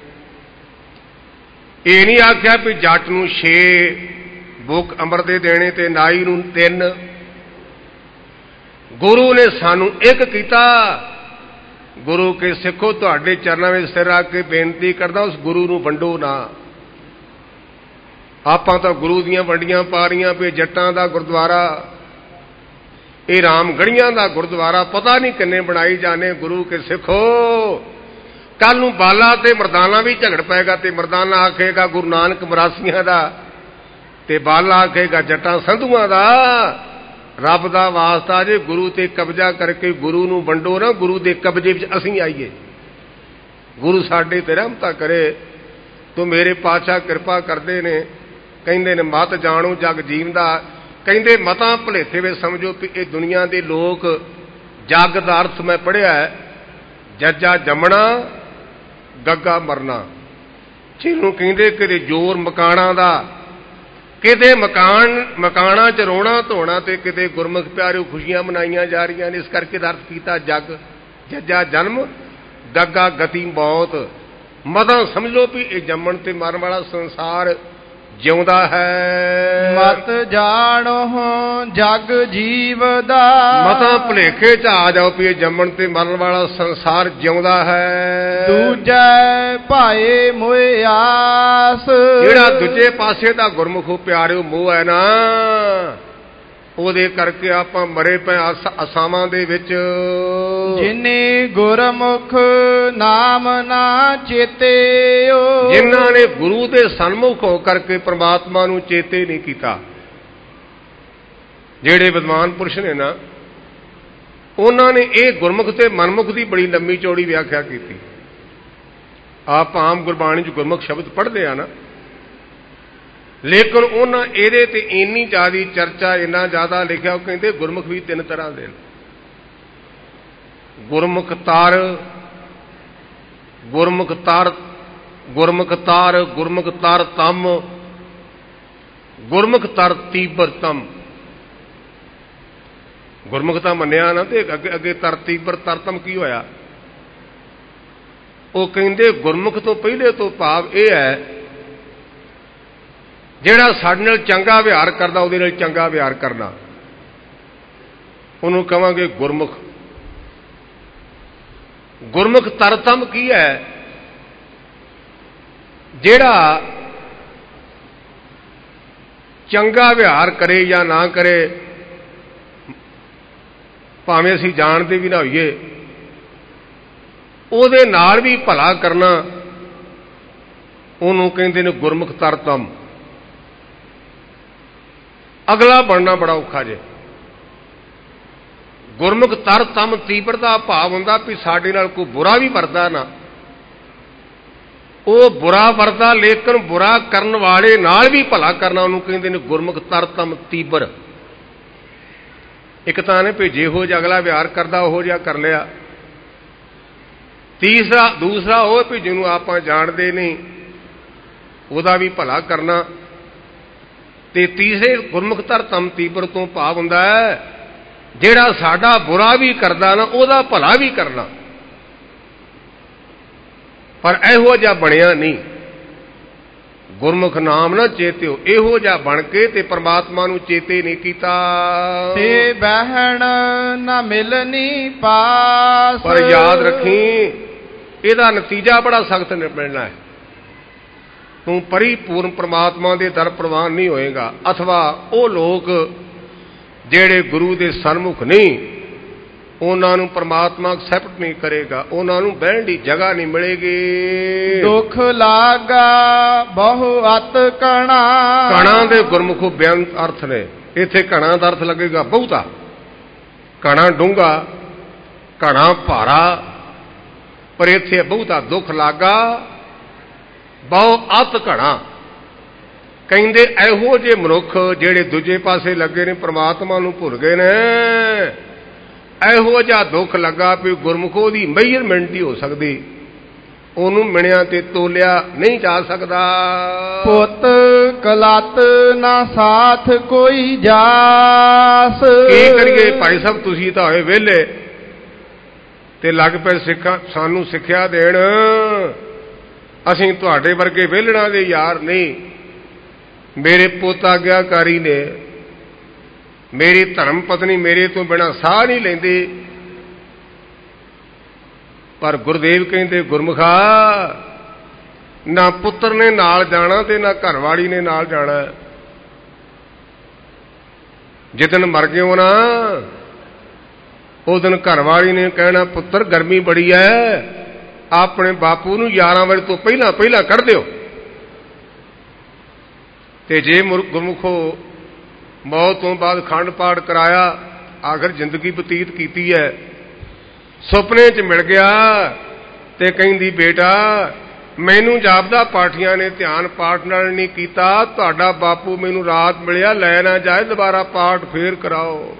ਇਹ ਨਹੀਂ ਆਖਿਆ ਵੀ ਜੱਟ ਨੂੰ ਛੇ ਬੁੱਕ ਅੰਮ੍ਰਿਤ ਦੇ ਦੇਣੇ ਤੇ ਨਾਈ ਨੂੰ ਤਿੰਨ। ਗੁਰੂ ਨੇ ਸਾਨੂੰ ਇੱਕ ਕੀਤਾ। ਗੁਰੂ ਕੇ ਸਿੱਖੋ, ਤੁਹਾਡੇ ਚਰਨਾਂ ਵਿੱਚ ਸਿਰ ਰੱਖ ਕੇ ਬੇਨਤੀ ਕਰਦਾ, ਉਸ ਗੁਰੂ ਨੂੰ ਵੰਡੋ ਨਾ। ਆਪਾਂ ਤਾਂ ਗੁਰੂ ਦੀਆਂ ਵੰਡੀਆਂ ਪਾ ਰਹੀਆਂ ਵੀ ਜੱਟਾਂ ਦਾ ਗੁਰਦੁਆਰਾ, ਇਹ ਰਾਮਗੜੀਆਂ ਦਾ ਗੁਰਦੁਆਰਾ, ਪਤਾ ਨਹੀਂ ਕਿੰਨੇ ਬਣਾਈ ਜਾਣੇ। ਗੁਰੂ ਕੇ ਸਿੱਖੋ, ਕੱਲ ਨੂੰ ਬਾਲਾ ਤੇ ਮਰਦਾਨਾ ਵੀ ਝਗੜ ਪਏਗਾ ਤੇ ਮਰਦਾਨਾ ਆਖੇਗਾ ਗੁਰੂ ਨਾਨਕ ਮਰਾਸੀਆਂ ਦਾ ਤੇ ਬਾਲਾ ਆਖੇਗਾ ਜੱਟਾਂ ਸੰਧੂਆਂ ਦਾ। ਰੱਬ ਦਾ ਵਾਸਤਾ ਜੇ ਗੁਰੂ ਤੇ ਕਬਜ਼ਾ ਕਰਕੇ ਗੁਰੂ ਨੂੰ ਵੰਡੋ ਨਾ, ਗੁਰੂ ਦੇ ਕਬਜ਼ੇ ਵਿੱਚ ਅਸੀਂ ਆਈਏ। ਗੁਰੂ ਸਾਡੇ ਤੇ ਰਹਿਮਤਾਂ ਕਰੇ। ਤੋ ਮੇਰੇ ਪਾਤਸ਼ਾਹ ਕਿਰਪਾ ਕਰਦੇ ਨੇ, ਕਹਿੰਦੇ ਨੇ ਮਤ ਜਾਣੋ ਜਗ ਜੀਵਦਾ। ਕਹਿੰਦੇ ਮਤਾਂ ਭੁਲੇਖੇ ਵਿੱਚ ਸਮਝੋ ਕਿ ਇਹ ਦੁਨੀਆ ਦੇ ਲੋਕ, ਜਗ ਦਾ ਅਰਥ ਮੈਂ ਪੜ੍ਹਿਆ ਹੈ, ਜੱਜਾ ਜੰਮਣਾ ਗੱਗਾ ਮਰਨਾ। ਜਿਹਨੂੰ ਕਹਿੰਦੇ ਕਿਤੇ ਜ਼ੋਰ ਮਕਾਣਾ ਦਾ, ਕਿਤੇ ਮਕਾਨ ਮਕਾਨਾਂ 'ਚ ਰੋਣਾ ਧੋਣਾ ਤੇ ਕਿਤੇ ਗੁਰਮੁਖ ਪਿਆਰਿਓ ਖੁਸ਼ੀਆਂ ਮਨਾਈਆਂ ਜਾ ਰਹੀਆਂ ਨੇ। ਇਸ ਕਰਕੇ ਅਰਥ ਕੀਤਾ ਜਗ ਜੱਜਾ ਜਨਮ ਗੱਗਾ ਗਤੀ ਮੌਤ। ਮਤਾਂ ਸਮਝ ਲਓ ਵੀ ਇਹ ਜੰਮਣ ਤੇ ਮਰਨ ਵਾਲਾ ਸੰਸਾਰ ਜਿਉਂਦਾ ਹੈ। ਮਤ ਜਾਣੋ ਜਗ ਜੀਵ ਦਾ। ਮਤਾਂ ਭੁਲੇਖੇ 'ਚ ਆ ਜਾਓ ਵੀ ਇਹ ਜੰਮਣ ਤੇ ਮਰਨ ਵਾਲਾ ਸੰਸਾਰ ਜਿਉਂਦਾ ਹੈ। ਦੂਜੇ ਭਾਏ ਮੋਹ ਆਸ। ਜਿਹੜਾ ਦੂਜੇ ਪਾਸੇ ਦਾ ਗੁਰਮੁਖੋ ਪਿਆਰਿਓ ਮੋਹ ਹੈ ਨਾ, ਉਹਦੇ ਕਰਕੇ ਆਪਾਂ ਮਰੇ ਪਏ ਅਸਾਵਾਂ ਦੇ ਵਿੱਚ। ਜਿਨੇ ਗੁਰਮੁਖ ਨਾਮ ਨਾ ਚੇਤਿਓ। ਜਿਨ੍ਹਾਂ ਨੇ ਗੁਰੂ ਦੇ ਸਨਮੁਖ ਹੋ ਕਰਕੇ ਪ੍ਰਮਾਤਮਾ ਨੂੰ ਚੇਤੇ ਨਹੀਂ ਕੀਤਾ। ਜਿਹੜੇ ਵਿਦਵਾਨ ਪੁਰਸ਼ ਨੇ ਨਾ, ਉਹਨਾਂ ਨੇ ਇਹ ਗੁਰਮੁਖ ਤੇ ਮਨਮੁਖ ਦੀ ਬੜੀ ਲੰਮੀ ਚੌੜੀ ਵਿਆਖਿਆ ਕੀਤੀ। ਆਪ ਆਮ ਗੁਰਬਾਣੀ 'ਚ ਗੁਰਮੁਖ ਸ਼ਬਦ ਪੜ੍ਹਦੇ ਆ ਨਾ, ਲੇਕਿਨ ਉਹਨਾਂ ਇਹਦੇ ਤੇ ਇੰਨੀ ਜ਼ਿਆਦਾ ਚਰਚਾ, ਇੰਨਾ ਜ਼ਿਆਦਾ ਲਿਖਿਆ। ਉਹ ਕਹਿੰਦੇ ਗੁਰਮੁਖ ਵੀ ਤਿੰਨ ਤਰ੍ਹਾਂ ਦੇ ਨੇ। ਗੁਰਮੁਖ ਤਾਰ, ਗੁਰਮੁਖ ਤਾਰ, ਗੁਰਮੁਖ ਤਾਰ, ਗੁਰਮੁਖ ਤਾਰ ਤਮ, ਗੁਰਮੁਖ ਤਰ ਤੀਬਰਤਮ। ਗੁਰਮੁਖ ਤਾਂ ਮੰਨਿਆ ਨਾ, ਤੇ ਅੱਗੇ ਅੱਗੇ ਤਰ ਤੀਬਰ ਤਰਤਮ ਕੀ ਹੋਇਆ? ਉਹ ਕਹਿੰਦੇ ਗੁਰਮੁਖ ਤੋਂ ਪਹਿਲੇ ਤੋਂ ਭਾਵ ਇਹ ਹੈ ਜਿਹੜਾ ਸਾਡੇ ਨਾਲ ਚੰਗਾ ਵਿਹਾਰ ਕਰਦਾ ਉਹਦੇ ਨਾਲ ਚੰਗਾ ਵਿਹਾਰ ਕਰਨਾ, ਉਹਨੂੰ ਕਹਾਂਗੇ ਗੁਰਮੁਖ। ਗੁਰਮੁਖ ਤਰਤਮ ਕੀ ਹੈ? ਜਿਹੜਾ ਚੰਗਾ ਵਿਹਾਰ ਕਰੇ ਜਾਂ ਨਾ ਕਰੇ, ਭਾਵੇਂ ਅਸੀਂ ਜਾਣਦੇ ਵੀ ਨਾ ਹੋਈਏ, ਉਹਦੇ ਨਾਲ ਵੀ ਭਲਾ ਕਰਨਾ, ਉਹਨੂੰ ਕਹਿੰਦੇ ਨੇ ਗੁਰਮੁਖ ਤਰਤਮ। ਅਗਲਾ ਬਣਨਾ ਬੜਾ ਔਖਾ ਜੇ। ਗੁਰਮੁਖ ਤਰਤਮ ਤੀਬਰ ਦਾ ਭਾਵ ਹੁੰਦਾ ਵੀ ਸਾਡੇ ਨਾਲ ਕੋਈ ਬੁਰਾ ਵੀ ਵਰਦਾ ਨਾ, ਉਹ ਬੁਰਾ ਵਰਦਾ ਲੇਕਿਨ ਬੁਰਾ ਕਰਨ ਵਾਲੇ ਨਾਲ ਵੀ ਭਲਾ ਕਰਨਾ, ਉਹਨੂੰ ਕਹਿੰਦੇ ਨੇ ਗੁਰਮੁਖ ਤਰਤਮ ਤੀਬਰ। ਇੱਕ ਤਾਂ ਨੇ ਭੇਜੇ ਹੋ ਜਿਹਾ ਅਗਲਾ ਵਿਹਾਰ ਕਰਦਾ ਉਹ ਜਿਹਾ ਕਰ ਲਿਆ। ਤੀਸਰਾ ਦੂਸਰਾ ਉਹ ਵੀ ਜਿਹਨੂੰ ਆਪਾਂ ਜਾਣਦੇ ਨਹੀਂ ਉਹਦਾ ਵੀ ਭਲਾ ਕਰਨਾ। ਤੇ ਤੀਸਰੇ ਗੁਰਮੁਖ ਤਰਤਮ ਤੀਬਰ ਤੋਂ ਭਾਵ ਹੁੰਦਾ ਹੈ ਜਿਹੜਾ ਸਾਡਾ ਬੁਰਾ ਵੀ ਕਰਦਾ ਨਾ ਉਹਦਾ ਭਲਾ ਵੀ ਕਰਨਾ। ਪਰ ਇਹੋ ਜਿਹਾ ਬਣਿਆ ਨਹੀਂ। ਗੁਰਮੁਖ ਨਾਮ ਨਾ ਚੇਤਿਓ, ਇਹੋ ਜਿਹਾ ਬਣ ਕੇ ਤੇ ਪ੍ਰਮਾਤਮਾ ਨੂੰ ਚੇਤੇ ਨਹੀਂ ਕੀਤਾ। ਤੇ ਬਹਿਣ ਨਾ ਮਿਲਣੀ ਪਾਸ। ਪਰ ਯਾਦ ਰੱਖੀ ਇਹਦਾ ਨਤੀਜਾ ਬੜਾ ਸਖਤ ਮਿਲਣਾ ਹੈ। ਤੂੰ ਪਰਿਪੂਰਨ ਪ੍ਰਮਾਤਮਾ ਦੇ ਦਰ ਪ੍ਰਵਾਨ ਨਹੀਂ ਹੋਏਗਾ, ਅਥਵਾ ਉਹ ਲੋਕ ਜਿਹੜੇ ਗੁਰੂ ਦੇ ਸਨਮੁਖ ਨਹੀਂ ਉਹਨਾਂ ਨੂੰ ਪ੍ਰਮਾਤਮਾ ਐਕਸੈਪਟ ਨਹੀਂ ਕਰੇਗਾ, ਉਹਨਾਂ ਨੂੰ ਬਹਿਣ ਦੀ ਜਗ੍ਹਾ ਨਹੀਂ ਮਿਲੇਗੀ। ਦੁੱਖ ਲਾਗਾ ਬਹੁ ਅਤ ਕਣਾ। ਕਣਾ ਦੇ ਗੁਰਮੁਖੋ ਬੇਅੰਤ ਅਰਥ ਨੇ। ਇੱਥੇ ਕਣਾ ਦਾ ਅਰਥ ਲੱਗੇਗਾ ਬਹੁਤਾ, ਕਣਾ ਡੂੰਘਾ, ਕਣਾ ਭਾਰਾ, ਪਰ ਇੱਥੇ ਬਹੁਤਾ ਦੁੱਖ ਲਾਗਾ ਬਹੁ ਅਤ ਕਣਾ। ਕਹਿੰਦੇ ਇਹੋ ਜਿਹੇ ਮਨੁੱਖ ਜਿਹੜੇ ਦੂਜੇ ਪਾਸੇ ਲੱਗੇ ਨੇ ਪ੍ਰਮਾਤਮਾ ਨੂੰ ਭੁੱਲ ਗਏ ਨੇ, ਇਹੋ ਜਿਹਾ ਦੁੱਖ ਲੱਗਾ ਵੀ ਗੁਰਮੁਖੋ ਦੀ ਮੇਜਰਮੈਂਟ ਨਹੀਂ ਹੋ ਸਕਦੀ, ਉਹਨੂੰ ਮਿਣਿਆ ਤੇ ਤੋਲਿਆ ਨਹੀਂ ਜਾ ਸਕਦਾ। ਪੁੱਤ ਕਲਤ ਨਾ ਸਾਥ ਕੋਈ ਜਾਸ। ਕੀ ਕਰੀਏ ਭਾਈ ਸਾਹਿਬ, ਤੁਸੀਂ ਤਾਂ ਹੋਏ ਵਿਹਲੇ ਤੇ ਲੱਗ ਪਏ ਸਿੱਖਾਂ ਸਾਨੂੰ ਸਿੱਖਿਆ ਦੇਣ। ਅਸੀਂ ਤੁਹਾਡੇ ਵਰਗੇ ਵਿਹਲੜਾਂ ਦੇ ਯਾਰ ਨਹੀਂ। ਮੇਰੇ ਪੁੱਤ ਆਗਿਆਕਾਰੀ ਨੇ, ਮੇਰੀ ਧਰਮ ਪਤਨੀ ਮੇਰੇ ਤੋਂ ਬਿਨਾਂ ਸਾਹ ਨਹੀਂ ਲੈਂਦੀ। ਪਰ ਗੁਰਦੇਵ ਕਹਿੰਦੇ ਗੁਰਮੁਖਾ ਨਾ ਪੁੱਤਰ ਨੇ ਨਾਲ ਜਾਣਾ ਤੇ ਨਾ ਘਰਵਾਲੀ ਨੇ ਨਾਲ ਜਾਣਾ। ਜਿੱਦਣ ਮਰ ਗਏ ਹੋ ਨਾ ਉਸ ਦਿਨ ਘਰਵਾਲੀ ਨੇ ਕਹਿਣਾ ਪੁੱਤਰ ਗਰਮੀ ਬੜੀ ਹੈ, ਆਪਣੇ ਬਾਪੂ ਨੂੰ ਗਿਆਰਾਂ ਵਜੇ ਤੋਂ ਪਹਿਲਾਂ ਪਹਿਲਾਂ ਕੱਢ ਦਿਓ। ਤੇ ਜੇ ਗੁਰਮੁਖੋ ਮੌਤ ਤੋਂ ਬਾਅਦ ਖੰਡ ਪਾਠ ਕਰਾਇਆ, ਆਖਰ ਜ਼ਿੰਦਗੀ ਬਤੀਤ ਕੀਤੀ ਹੈ, ਸੁਪਨੇ 'ਚ ਮਿਲ ਗਿਆ ਤੇ ਕਹਿੰਦੀ ਬੇਟਾ ਮੈਨੂੰ ਜਾਪਦਾ ਪਾਠੀਆਂ ਨੇ ਧਿਆਨ ਪਾਠ ਨਾਲ ਨਹੀਂ ਕੀਤਾ, ਤੁਹਾਡਾ ਬਾਪੂ ਮੈਨੂੰ ਰਾਤ ਮਿਲਿਆ, ਲੈ ਨਾ ਜਾਏ, ਦੁਬਾਰਾ ਪਾਠ ਫੇਰ ਕਰਾਓ।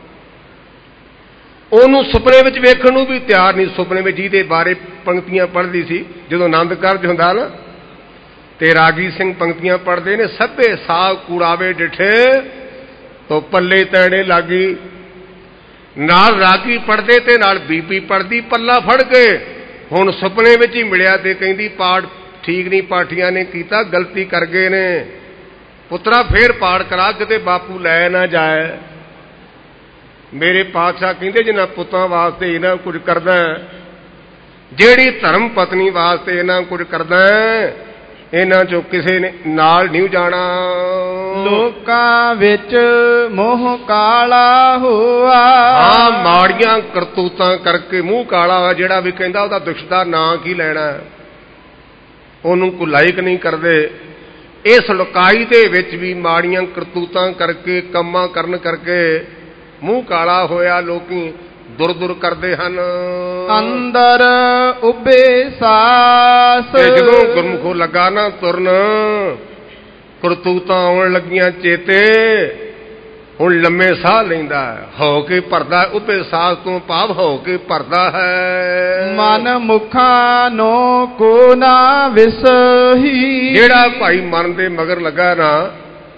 ਉਹਨੂੰ ਸੁਪਨੇ ਵਿੱਚ ਵੇਖਣ ਨੂੰ ਵੀ ਤਿਆਰ ਨਹੀਂ। ਸੁਪਨੇ ਵਿੱਚ ਜਿਹਦੇ ਬਾਰੇ ਪੰਕਤੀਆਂ ਪੜ੍ਹਦੀ ਸੀ ਜਦੋਂ ਆਨੰਦ ਕਾਰਜ ਹੁੰਦਾ ਨਾ, ਤੇ ਰਾਗੀ ਸਿੰਘ ਪੰਕਤੀਆਂ ਪੜ੍ਹਦੇ ਨੇ, ਸਭੇ ਸਾਹ ਕੂੜਾਵੇ ਡਿਠੇ ਤੋ ਪੱਲੇ ਤੈਣੇ ਲਾਗੀ। ਨਾਲ ਰਾਗੀ ਪੜ੍ਹਦੇ ਤੇ ਨਾਲ ਬੀਬੀ ਪੜ੍ਹਦੀ, ਪੱਲਾ ਫੜ ਕੇ। ਹੁਣ ਸੁਪਨੇ ਵਿੱਚ ਹੀ ਮਿਲਿਆ ਤੇ ਕਹਿੰਦੀ ਪਾਠ ਠੀਕ ਨਹੀਂ ਪਾਠੀਆਂ ਨੇ ਕੀਤਾ, ਗਲਤੀ ਕਰ ਗਏ ਨੇ, ਪੁੱਤਰਾ ਫੇਰ ਪਾਠ ਕਰਾ ਕਿਤੇ ਬਾਪੂ ਲੈ ਨਾ ਜਾਏ। ਮੇਰੇ ਪਾਤਸ਼ਾਹ ਕਹਿੰਦੇ ਜਿਨ੍ਹਾਂ ਪੁੱਤਾਂ ਵਾਸਤੇ ਇਹਨਾਂ ਕੁਝ ਕਰਦਾ, ਜਿਹੜੀ ਧਰਮ ਪਤਨੀ ਵਾਸਤੇ ਇਹਨਾਂ ਕੁਝ ਕਰਦਾ, ਇਹਨਾਂ ਚੋਂ ਕਿਸੇ ਨੇ ਨਾਲ ਨਹੀਂ ਜਾਣਾ। ਲੋਕਾਂ ਵਿੱਚ ਮੋਹ ਕਾਲਾ ਹੋਆ। ਹਾਂ, ਮਾੜੀਆਂ ਕਰਤੂਤਾਂ ਕਰਕੇ ਮੂੰਹ ਕਾਲਾ ਹੋਇਆ। ਜਿਹੜਾ ਵੀ ਕਹਿੰਦਾ ਉਹਦਾ ਦੁਸ਼ਦਾ ਨਾਂ ਕੀ ਲੈਣਾ, ਉਹਨੂੰ ਕੋਈ ਲਾਇਕ ਨਹੀਂ ਕਰਦੇ। ਇਸ ਲੁਕਾਈ ਦੇ ਵਿੱਚ ਵੀ ਮਾੜੀਆਂ ਕਰਤੂਤਾਂ ਕਰਕੇ, ਕੰਮਾਂ ਕਰਨ ਕਰਕੇ ਮੂੰਹ ਕਾਲਾ ਹੋਇਆ। ਲੋਕੀ ਦੁਰ ਦੁਰ ਕਰਦੇ ਹਨ। ਅੰਦਰ ਉਬੇ ਸਾਸ। ਤੇ ਜਦੋਂ ਗੁਰਮੁਖੋਂ ਲੱਗਾ ਨਾ ਤੁਰਨ, ਕਰਤੂਤਾਂ ਆਉਣ ਲੱਗੀਆਂ ਚੇਤੇ, ਹੁਣ ਲੰਮੇ ਸਾਹ ਲੈਂਦਾ, ਹੋ ਕੇ ਭਰਦਾ। ਉਬੇ ਸਾਸ ਤੋਂ ਭਾਵ ਹੋ ਕੇ ਭਰਦਾ ਹੈ। ਮਨ ਮੁਖਾਂ ਨੋ ਕੋ ਨਾ ਵਿਸਹੀ। ਜਿਹੜਾ ਭਾਈ ਮਨ ਦੇ ਮਗਰ ਲੱਗਾ ਨਾ,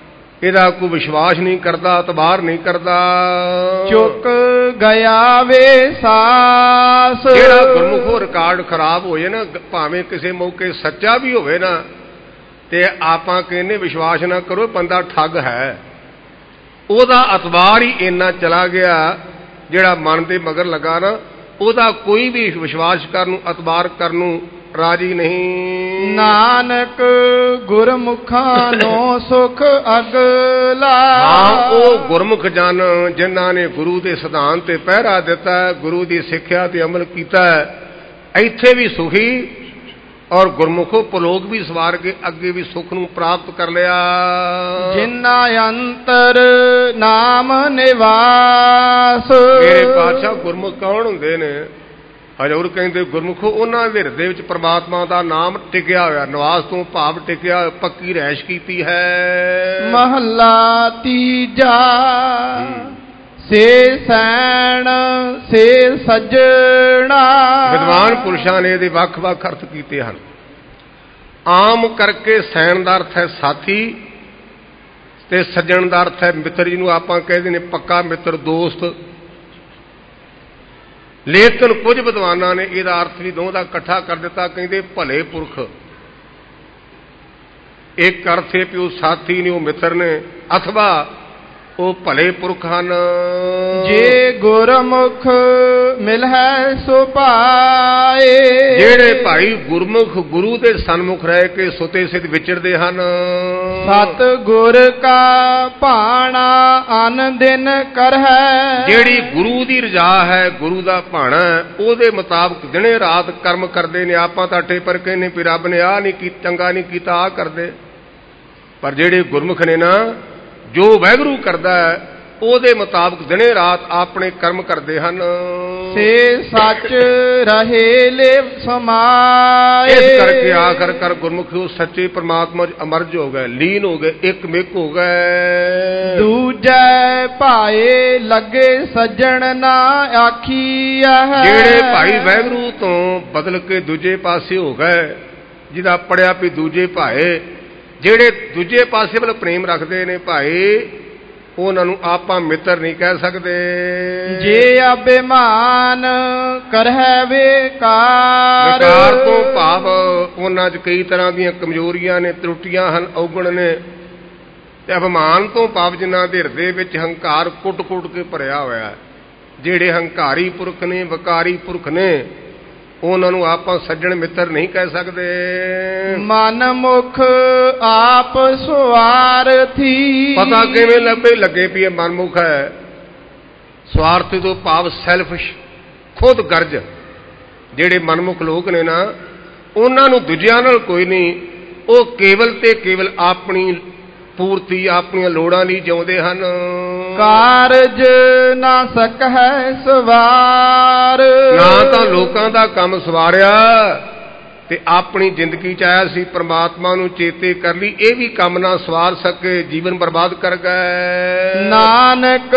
ਇਹਦਾ ਕੋਈ ਵਿਸ਼ਵਾਸ ਨਹੀਂ ਕਰਦਾ, ਇਤਬਾਰ ਨਹੀਂ ਕਰਦਾ। ਚੁੱਕ ਗਿਆ ਵੇ ਸਾਸ। ਜਿਹੜਾ ਗੁਰਮੁਖੋ ਰਿਕਾਰਡ ਖਰਾਬ ਹੋਏ ਨਾ, ਭਾਵੇਂ ਕਿਸੇ ਮੌਕੇ ਸੱਚਾ ਵੀ ਹੋਵੇ ਨਾ, ਤੇ ਆਪਾਂ ਕਹਿੰਦੇ ਵਿਸ਼ਵਾਸ ਨਾ ਕਰੋ, ਬੰਦਾ ਠੱਗ ਹੈ। ਉਹਦਾ ਇਤਬਾਰ ਹੀ ਇੰਨਾ ਚਲਾ ਗਿਆ, ਜਿਹੜਾ ਮਨ ਦੇ ਮਗਰ ਲੱਗਾ ਨਾ, ਉਹਦਾ ਕੋਈ ਵੀ ਵਿਸ਼ਵਾਸ ਕਰਨ ਨੂੰ, ਇਤਬਾਰ ਕਰਨ ਨੂੰ ਰਾਜੀ ਨਹੀਂ। ਨਾਨਕ ਗੁਰਮੁਖਾਂ ਨੂੰ ਸੁਖ ਅਗਲਾ। ਹਾਂ, ਉਹ ਗੁਰਮੁਖ ਜਨ ਜਿਨ੍ਹਾਂ ਨੇ ਗੁਰੂ ਦੇ ਸਿਧਾਂਤ ਤੇ ਪਹਿਰਾ ਦਿੱਤਾ, ਗੁਰੂ ਦੀ ਸਿੱਖਿਆ ਤੇ ਅਮਲ ਕੀਤਾ, ਇੱਥੇ ਵੀ ਸੁਖੀ ਔਰ ਗੁਰਮੁਖੋ ਪਰਲੋਕ ਵੀ ਸਵਾਰ ਕੇ ਅੱਗੇ ਵੀ ਸੁਖ ਨੂੰ ਪ੍ਰਾਪਤ ਕਰ ਲਿਆ। ਜਿਨ੍ਹਾਂ ਅੰਤਰ ਨਾਮ ਨਿਵਾਸ। ਮੇਰੇ ਪਾਤਸ਼ਾਹ ਗੁਰਮੁਖ ਕੌਣ ਹੁੰਦੇ ਨੇ? ਹਜ਼ੂਰ ਕਹਿੰਦੇ ਗੁਰਮੁਖੋ ਉਹਨਾਂ ਦੇ ਹਿਰਦੇ ਵਿੱਚ ਪ੍ਰਮਾਤਮਾ ਦਾ ਨਾਮ ਟਿਕਿਆ ਹੋਇਆ, ਨਿਵਾਸ ਤੋਂ ਭਾਵ ਟਿਕਿਆ, ਪੱਕੀ ਰਹਿਸ਼ ਕੀਤੀ ਹੈ। ਮਹੱਲਾ ਤੀਜਾ। ਸੇ ਸੈਣ ਸੇ ਸੱਜਣਾ। ਵਿਦਵਾਨ ਪੁਰਸ਼ਾਂ ਨੇ ਇਹਦੇ ਵੱਖ-ਵੱਖ ਅਰਥ ਕੀਤੇ ਹਨ। ਆਮ ਕਰਕੇ ਸੈਣ ਦਾ ਅਰਥ ਹੈ ਸਾਥੀ, ਤੇ ਸੱਜਣ ਦਾ ਅਰਥ ਹੈ ਮਿੱਤਰ, ਜਿਹਨੂੰ ਆਪਾਂ ਕਹਿੰਦੇ ਨੇ ਪੱਕਾ ਮਿੱਤਰ, ਦੋਸਤ। ਲੇਕਿਨ ਕੁਝ ਵਿਦਵਾਨਾਂ ਨੇ ਇਹਦਾ ਅਰਥ ਵੀ ਦੋਹਾਂ ਦਾ ਇਕੱਠਾ ਕਰ ਦਿੱਤਾ, ਕਹਿੰਦੇ ਭਲੇ ਪੁਰਖ। ਇੱਕ ਅਰਥ ਹੈ ਵੀ ਉਹ ਸਾਥੀ ਨੇ, ਉਹ ਮਿੱਤਰ ਨੇ, ਅਥਵਾ ਉਹ ਭਲੇ ਪੁਰਖ ਹਨ। ਜੇ ਗੁਰਮੁਖ ਮਿਲ ਹੈ ਸੋ ਪਾਏ। ਜਿਹੜੇ ਭਾਈ ਗੁਰਮੁਖ ਗੁਰੂ ਦੇ ਸਨਮੁਖ ਰਹਿ ਕੇ ਸੁਤੇ ਸਿੱਧ ਵਿਚਰਦੇ ਹਨ। ਸਤ ਗੁਰ ਕਾ ਭਾਣਾ ਅਨ ਦਿਨ ਕਰ ਹੈ। ਜਿਹੜੀ ਗੁਰੂ ਦੀ ਰਜਾ ਹੈ, ਗੁਰੂ ਦਾ ਭਾਣਾ, ਉਹਦੇ ਮੁਤਾਬਕ ਦਿਨੇ ਰਾਤ ਕਰਮ ਕਰਦੇ ਨੇ। ਆਪਾਂ ਤਾਂ ਅੱਠੇ ਪਰ ਕਹਿੰਦੇ ਵੀ ਰੱਬ ਨੇ ਆਹ ਨਹੀਂ ਕੀਤਾ, ਚੰਗਾ ਨਹੀਂ ਕੀਤਾ, ਆਹ ਕਰਦੇ। ਪਰ ਜਿਹੜੇ ਗੁਰਮੁਖ ਨੇ ਨਾ, ਜੋ ਵਾਹਿਗੁਰੂ ਕਰਦਾ ਹੈ ਉਹਦੇ ਮੁਤਾਬਕ ਦਿਨੇ ਰਾਤ ਆਪਣੇ ਕਰਮ ਕਰਦੇ ਹਨ। ਸੇ ਸੱਚ ਰਹੇ ਲਿਵ ਸਮਾਏ। ਇਸ ਕਰਕੇ ਆਖਰ ਕਰ ਗੁਰਮੁਖ ਉਹ ਸੱਚੇ ਪ੍ਰਮਾਤਮਾ 'ਚ ਅਮਰਜ ਹੋ ਗਏ, ਲੀਨ ਹੋ ਗਏ, ਇੱਕ ਮਿਕ ਹੋ ਗਏ। ਦੂਜੇ ਭਾਏ ਲੱਗੇ ਸੱਜਣ ਨਾ ਆਖੀਆ ਹੈ। ਜਿਹੜੇ ਭਾਈ ਵਾਹਿਗੁਰੂ ਤੋਂ ਬਦਲ ਕੇ ਦੂਜੇ ਪਾਸੇ ਹੋ ਗਏ, ਜਿਹਦਾ ਪੜਿਆ ਵੀ ਦੂਜੇ ਭਾਏ, ਜਿਹੜੇ ਦੂਜੇ ਪਾਸੇ ਵੱਲ ਪ੍ਰੇਮ ਰੱਖਦੇ ਨੇ ਭਾਈ, ਉਹਨਾਂ ਨੂੰ ਆਪਾਂ ਮਿੱਤਰ ਨਹੀਂ ਕਹਿ ਸਕਦੇ। ਜੇ ਅਭਿਮਾਨ ਕਰਹਿ ਵਿਕਾਰ। ਵਿਕਾਰ ਤੋਂ ਭਾਵ ਉਹਨਾਂ 'ਚ ਕਈ ਤਰ੍ਹਾਂ ਦੀਆਂ ਕਮਜ਼ੋਰੀਆਂ ਨੇ, ਤਰੁੱਟੀਆਂ ਹਨ, ਔਗਣ ਨੇ। ਤੇ ਅਭਿਮਾਨ ਤੋਂ ਭਾਵ ਜਿਨ੍ਹਾਂ ਦੇ ਹਿਰਦੇ ਵਿੱਚ ਹੰਕਾਰ ਕੁੱਟ-ਕੁੱਟ ਕੇ ਭਰਿਆ ਹੋਇਆ ਹੈ, ਜਿਹੜੇ ਹੰਕਾਰੀ ਪੁਰਖ ਨੇ, ਵਿਕਾਰੀ ਪੁਰਖ ਨੇ, ਉਹਨਾਂ ਨੂੰ ਆਪਾਂ ਸੱਜਣ ਮਿੱਤਰ ਨਹੀਂ ਕਹਿ ਸਕਦੇ। ਮਨ ਮੁਖ ਆਪ ਸਵਾਰਥੀ। ਪਤਾ ਕਿਵੇਂ ਲੱਭੇ ਲੱਗੇ ਵੀ ਇਹ ਮਨਮੁਖ ਹੈ? ਸਵਾਰਥੀ ਤੋਂ ਭਾਵ ਸੈਲਫਿਸ਼, ਖੁਦ ਗਰਜ। ਜਿਹੜੇ ਮਨਮੁਖ ਲੋਕ ਨੇ ਨਾ, ਉਹਨਾਂ ਨੂੰ ਦੂਜਿਆਂ ਨਾਲ ਕੋਈ ਨਹੀਂ, ਉਹ ਕੇਵਲ ਤੇ ਕੇਵਲ ਆਪਣੀ ਪੂਰਤੀ, ਆਪਣੀਆਂ ਲੋੜਾਂ ਲਈ ਜਿਉਂਦੇ ਹਨ। ਕਾਰਜ ਨਾ ਸਕਹਿ ਸਵਾਰ। ਨਾ ਤਾਂ ਲੋਕਾਂ ਦਾ ਕੰਮ ਸਵਾਰਿਆ, ਤੇ ਆਪਣੀ ਜ਼ਿੰਦਗੀ 'ਚ ਆਇਆ ਸੀ ਪਰਮਾਤਮਾ ਨੂੰ ਚੇਤੇ ਕਰ ਲਈ, ਇਹ ਵੀ ਕੰਮ ਨਾ ਸਵਾਰ ਸਕੇ, ਜੀਵਨ ਬਰਬਾਦ ਕਰ ਗਏ। ਨਾਨਕ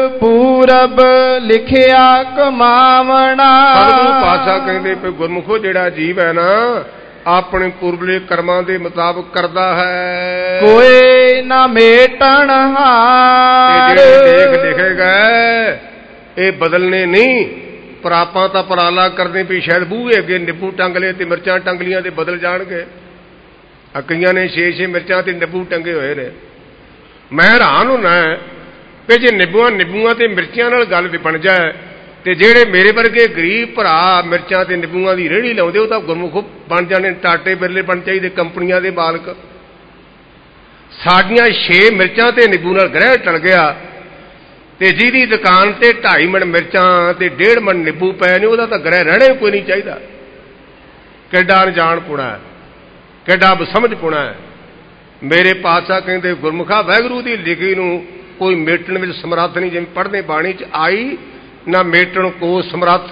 ਪੂਰਬ ਲਿਖਿਆ ਕਮਾਵਣਾ। ਸਤਿਗੁਰੂ ਪਾਤਸ਼ਾਹ ਕਹਿੰਦੇ ਪਏ ਗੁਰਮੁਖੋ ਜਿਹੜਾ ਜੀਵ ਹੈ ਨਾ, ਆਪਣੇ ਪੁਰਬਲੇ ਕਰਮਾਂ ਦੇ ਮੁਤਾਬਕ ਕਰਦਾ ਹੈ। ਕੋਈ ਨਾ ਮੇਟਣ ਹਾਰ। ਜਿਹੜੇ ਦੇਖ ਦਿਖੇਗਾ ਇਹ ਬਦਲਨੇ ਨਹੀਂ, ਪਰ ਆਪਾਂ ਤਾਂ ਪਰਾਲਾ ਕਰਦੇ ਵੀ ਸ਼ਾਇਦ ਬੂਹੇ ਅੱਗੇ ਨਿੰਬੂ ਟੰਗ ਲਏ ਤੇ ਮਿਰਚਾਂ ਟੰਗਲੀਆਂ ਤੇ ਬਦਲ ਜਾਣਗੇ। ਆ ਕਈਆਂ ਨੇ ਛੇ ਛੇ ਮਿਰਚਾਂ ਤੇ ਨਿੰਬੂ ਟੰਗੇ ਹੋਏ ਨੇ। ਮੈਂ ਹੈਰਾਨ ਹੁੰਦਾ ਕਿ ਜੇ ਨਿੰਬੂਆਂ ਨਿੰਬੂਆਂ ਤੇ ਮਿਰਚਾਂ ਨਾਲ ਗੱਲ ਵੀ ਬਣ ਜਾਏ, ਤੇ ਜਿਹੜੇ ਮੇਰੇ ਵਰਗੇ ਗਰੀਬ ਭਰਾ ਮਿਰਚਾਂ ਤੇ ਨਿੰਬੂਆਂ ਦੀ ਰੇਹੜੀ ਲਾਉਂਦੇ, ਉਹ ਤਾਂ ਗੁਰਮੁਖ ਬਣ ਜਾਣੇ, ਟਾਟੇ ਬਿਰਲੇ ਬਣ ਚਾਹੀਦੇ, ਕੰਪਨੀਆਂ ਦੇ ਮਾਲਕ। ਸਾਡੀਆਂ ਛੇ ਮਿਰਚਾਂ ਤੇ ਨਿੰਬੂ ਨਾਲ ਗ੍ਰਹਿ ਟਲ ਗਿਆ, ਤੇ ਜਿਹਦੀ ਦੁਕਾਨ ਤੇ ਢਾਈ ਮਣ ਮਿਰਚਾਂ ਤੇ ਡੇਢ ਮਣ ਨਿੰਬੂ ਪਏ ਨੇ, ਉਹਦਾ ਤਾਂ ਗ੍ਰਹਿ ਰਹਿਣਾ ਕੋਈ ਨਹੀਂ ਚਾਹੀਦਾ। ਕਿੱਡਾ ਅਣਜਾਣ ਪੁਣਾ ਹੈ, ਕਿੱਡਾ ਬਸਮਝ ਪੁਣਾ ਹੈ। ਮੇਰੇ ਪਾਤਸ਼ਾਹ ਕਹਿੰਦੇ ਗੁਰਮੁਖਾ ਵਾਹਿਗੁਰੂ ਦੀ ਲਿਖੀ ਨੂੰ ਕੋਈ ਮੇਟਣ ਵਿੱਚ ਸਮਰੱਥ ਨਹੀਂ। ਜਿਵੇਂ ਪੜ੍ਹਦੇ ਬਾਣੀ 'ਚ ਆਈ ਨਾ ਮੇਟਣ ਕੋ ਸਮਰੱਥ।